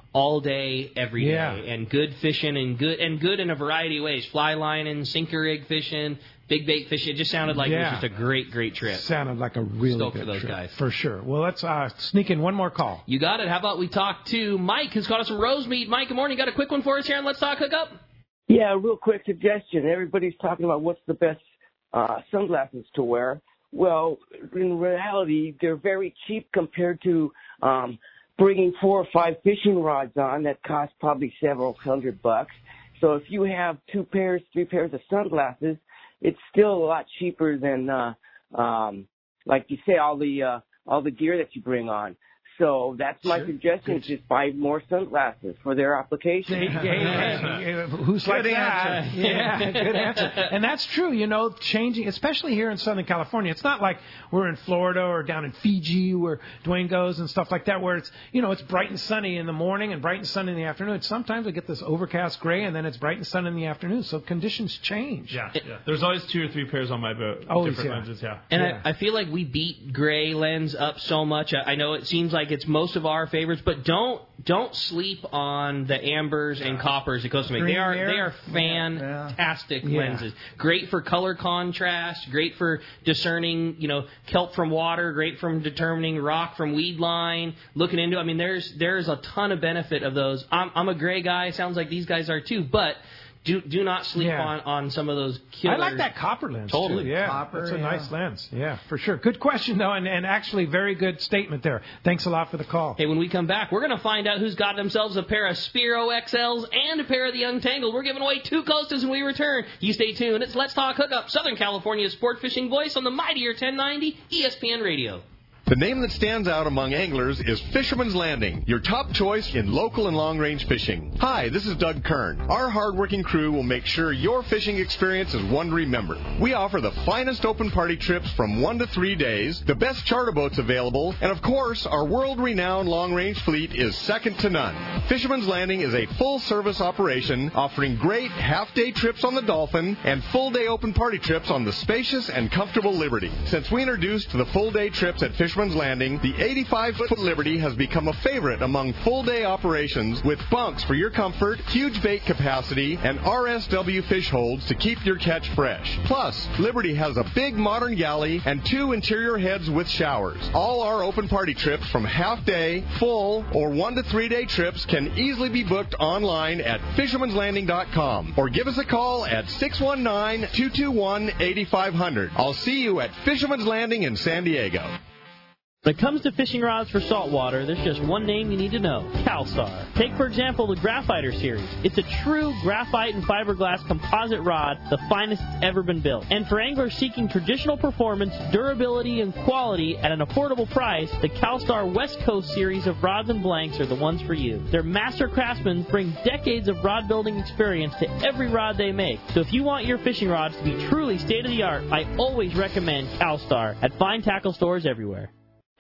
all day, every day, Yeah. and good fishing and good and good in a variety of ways. Fly lining, sinker rig fishing, big bait fishing. It just sounded like it Yeah. was just a great, great trip. Sounded like a really Stoked good for those trip, guys. for sure. Well, let's uh, sneak in one more call. You got it. How about we talk to Mike, who's got us from Rosemead. Mike, good morning. You got a quick one for us here on Let's Talk Hookup? Yeah, real quick suggestion. Everybody's talking about what's the best uh, sunglasses to wear. Well, in reality, they're very cheap compared to um, bringing four or five fishing rods on that cost probably several hundred bucks. So if you have two pairs, three pairs of sunglasses, it's still a lot cheaper than, uh, um, like you say, all the uh, all the gear that you bring on. So that's my Sure. suggestion: is just buy more sunglasses for their application. Hey, hey, hey, who's Good like that? answer. Yeah, good answer. And that's true, you know, changing, especially here in Southern California. It's not like we're in Florida or down in Fiji where Dwayne goes and stuff like that, where it's, you know, it's bright and sunny in the morning and bright and sunny in the afternoon. Sometimes we get this overcast gray and then it's bright and sunny in the afternoon. So conditions change. Yeah, yeah. There's always two or three pairs on my boat. Always, different yeah. lenses, yeah. And Yeah. I, I feel like we beat gray lens up so much. I, I know it seems like it's most of our favorites, but don't don't sleep on the ambers and coppers that Costa make. They are they are fantastic Yeah. lenses. Great for color contrast. Great for discerning, you know, kelp from water. Great from determining rock from weed line. Looking into. I mean, there's there's a ton of benefit of those. I'm I'm a gray guy. Sounds like these guys are too, but. Do do not sleep Yeah. on, on some of those killer. I like that copper lens. Totally. Too. Yeah, Copper, that's a yeah. nice lens. Yeah, for sure. Good question, though, and, and actually very good statement there. Thanks a lot for the call. Hey, when we come back, we're going to find out who's got themselves a pair of Spiro X Ls and a pair of the Untangled. We're giving away two Costas when we return. You stay tuned. It's Let's Talk Hookup, Southern California's sport fishing voice on the mightier ten ninety E S P N Radio. The name that stands out among anglers is Fisherman's Landing, your top choice in local and long-range fishing. Hi, this is Doug Kern. Our hard-working crew will make sure your fishing experience is one to remember. We offer the finest open party trips from one to three days, the best charter boats available, and of course, our world-renowned long-range fleet is second to none. Fisherman's Landing is a full-service operation offering great half-day trips on the Dolphin and full-day open party trips on the spacious and comfortable Liberty. Since we introduced the full-day trips at Fisherman's Landing, the eighty-five foot Liberty has become a favorite among full-day operations with bunks for your comfort, huge bait capacity, and R S W fish holds to keep your catch fresh. Plus, Liberty has a big modern galley and two interior heads with showers. All our open party trips from half-day, full, or one to three-day trips can easily be booked online at fishermans landing dot com or give us a call at six one nine, two two one, eight five zero zero. I'll see you at Fisherman's Landing in San Diego. When it comes to fishing rods for saltwater, there's just one name you need to know, CalStar. Take, for example, the Graphiter series. It's a true graphite and fiberglass composite rod, the finest it's ever been built. And for anglers seeking traditional performance, durability, and quality at an affordable price, the CalStar West Coast series of rods and blanks are the ones for you. Their master craftsmen bring decades of rod building experience to every rod they make. So if you want your fishing rods to be truly state-of-the-art, I always recommend CalStar at fine tackle stores everywhere.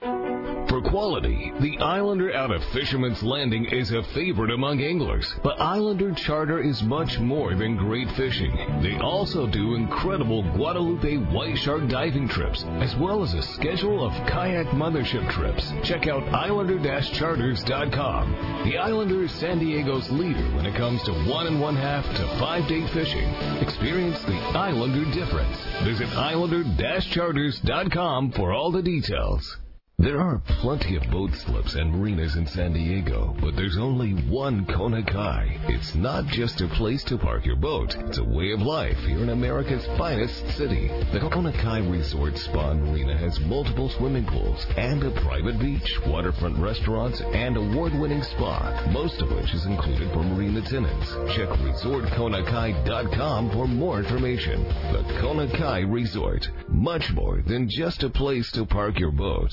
For quality, the Islander out of Fisherman's Landing is a favorite among anglers. But Islander Charter is much more than great fishing. They also do incredible Guadalupe white shark diving trips, as well as a schedule of kayak mothership trips. Check out islander dash charters dot com. The Islander is San Diego's leader when it comes to one and one half to five day fishing. Experience the Islander difference. Visit islander dash charters dot com for all the details. There are plenty of boat slips and marinas in San Diego, but there's only one Kona Kai. It's not just a place to park your boat. It's a way of life here in America's finest city. The Kona Kai Resort Spa and Marina has multiple swimming pools and a private beach, waterfront restaurants, and award-winning spa, most of which is included for marina tenants. Check resort kona kai dot com for more information. The Kona Kai Resort, much more than just a place to park your boat.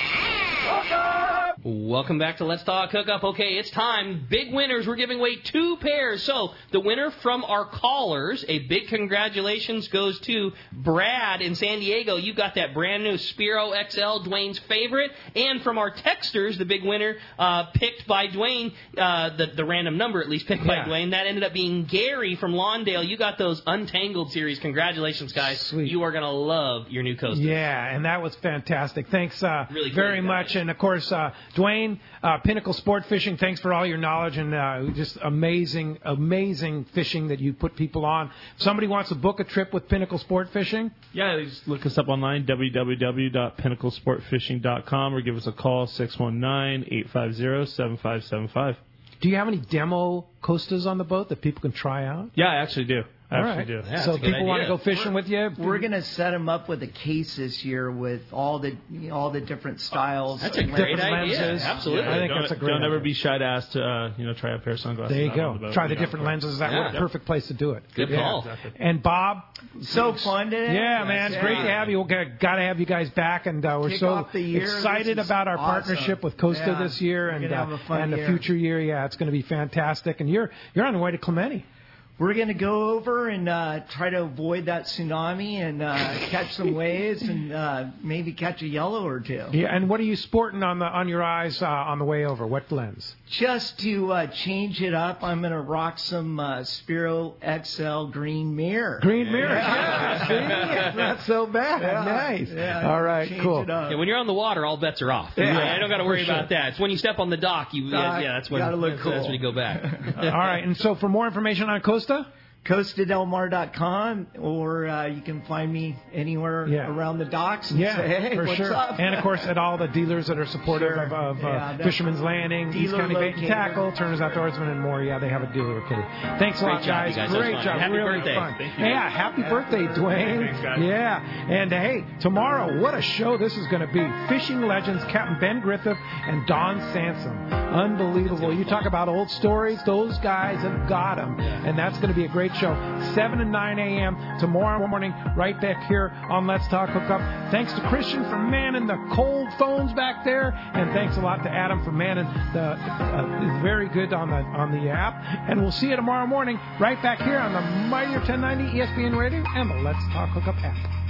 Welcome back to Let's Talk Hookup. Okay, it's time. Big winners. We're giving away two pairs. So the winner from our callers, a big congratulations goes to Brad in San Diego. You got that brand new Spiro X L, Dwayne's favorite. And from our texters, the big winner uh, picked by Dwayne, uh, the, the random number at least picked Yeah. by Dwayne, that ended up being Gary from Lawndale. You got those Untangled series. Congratulations, guys. Sweet. You are going to love your new coaster. Yeah, and that was fantastic. Thanks uh, Really cool very guys. much. And, of course, uh, Dwayne, uh, Pinnacle Sport Fishing, thanks for all your knowledge and uh, just amazing, amazing fishing that you put people on. If somebody wants to book a trip with Pinnacle Sport Fishing? Yeah, just look us up online, w w w dot pinnacle sport fishing dot com, or give us a call, six one nine, eight five zero, seven five seven five. Do you have any demo Costas on the boat that people can try out? Yeah, I actually do. I All actually right. do. Yeah, so people want to go fishing with you? We're going to set them up with a case this year with all the you know, all the different styles. That's a and great lenses. idea. Absolutely. I think don't, that's a great Don't ever idea. be shy to ask to uh, you know try a pair of sunglasses. There you out go. on the boat. Try the Yeah. different lenses. That Yeah. would be a perfect place to do it. Good yeah. call. Exactly. And Bob, So fun today. yeah, man, it's great to have you. We'll got to have you guys back, and uh, we're Kick so off the year. excited This is about our awesome. partnership with Costa Yeah. this year, We're and gonna have uh, a fun and the year. future year. Yeah, it's going to be fantastic. And you're you're on the way to Clemente. We're going to go over and uh, try to avoid that tsunami and uh, catch some waves and uh, maybe catch a yellow or two. Yeah, and what are you sporting on the on your eyes uh, on the way over? What lens? Just to uh, change it up, I'm going to rock some uh, Spiro X L green mirror. Green mirror. Yeah, see? It's not so bad. Yeah. Nice. Yeah, All right, change cool. it up. Yeah, when you're on the water, all bets are off. Yeah, I don't got to for worry sure. about that. It's when you step on the dock, you yeah, Uh, yeah that's when gotta look that's, cool. that's when you go back. All right, and so for more information on Costa? Costa Del Mar dot com, or uh, you can find me anywhere Yeah. around the docks and Yeah, say, hey, for what's sure. up? And, of course, at all the dealers that are supportive Sure. of, of Yeah, uh, that's- Fisherman's Landing, East Dealer County Bait and locator. Tackle, Turner's Outdoorsman, and more. Yeah, they have a dealer kitty. Thanks a Great lot, job, guys. you guys. That was Great fun. job. Happy really birthday. fun. Thank you. Yeah, happy birthday, Dwayne. Thanks, guys. Yeah. And, uh, hey, tomorrow, what a show this is going to be. Fishing legends, Captain Ben Griffith and Don Sansom. Unbelievable. You talk about old stories, those guys have got them. And that's going to be a great show. seven and nine a.m. tomorrow morning, right back here on Let's Talk Hookup. Thanks to Christian for manning the cold phones back there, and thanks a lot to Adam for manning the uh, very good on the on the app. And we'll see you tomorrow morning, right back here on the Mightier ten ninety E S P N Radio and the Let's Talk Hookup app.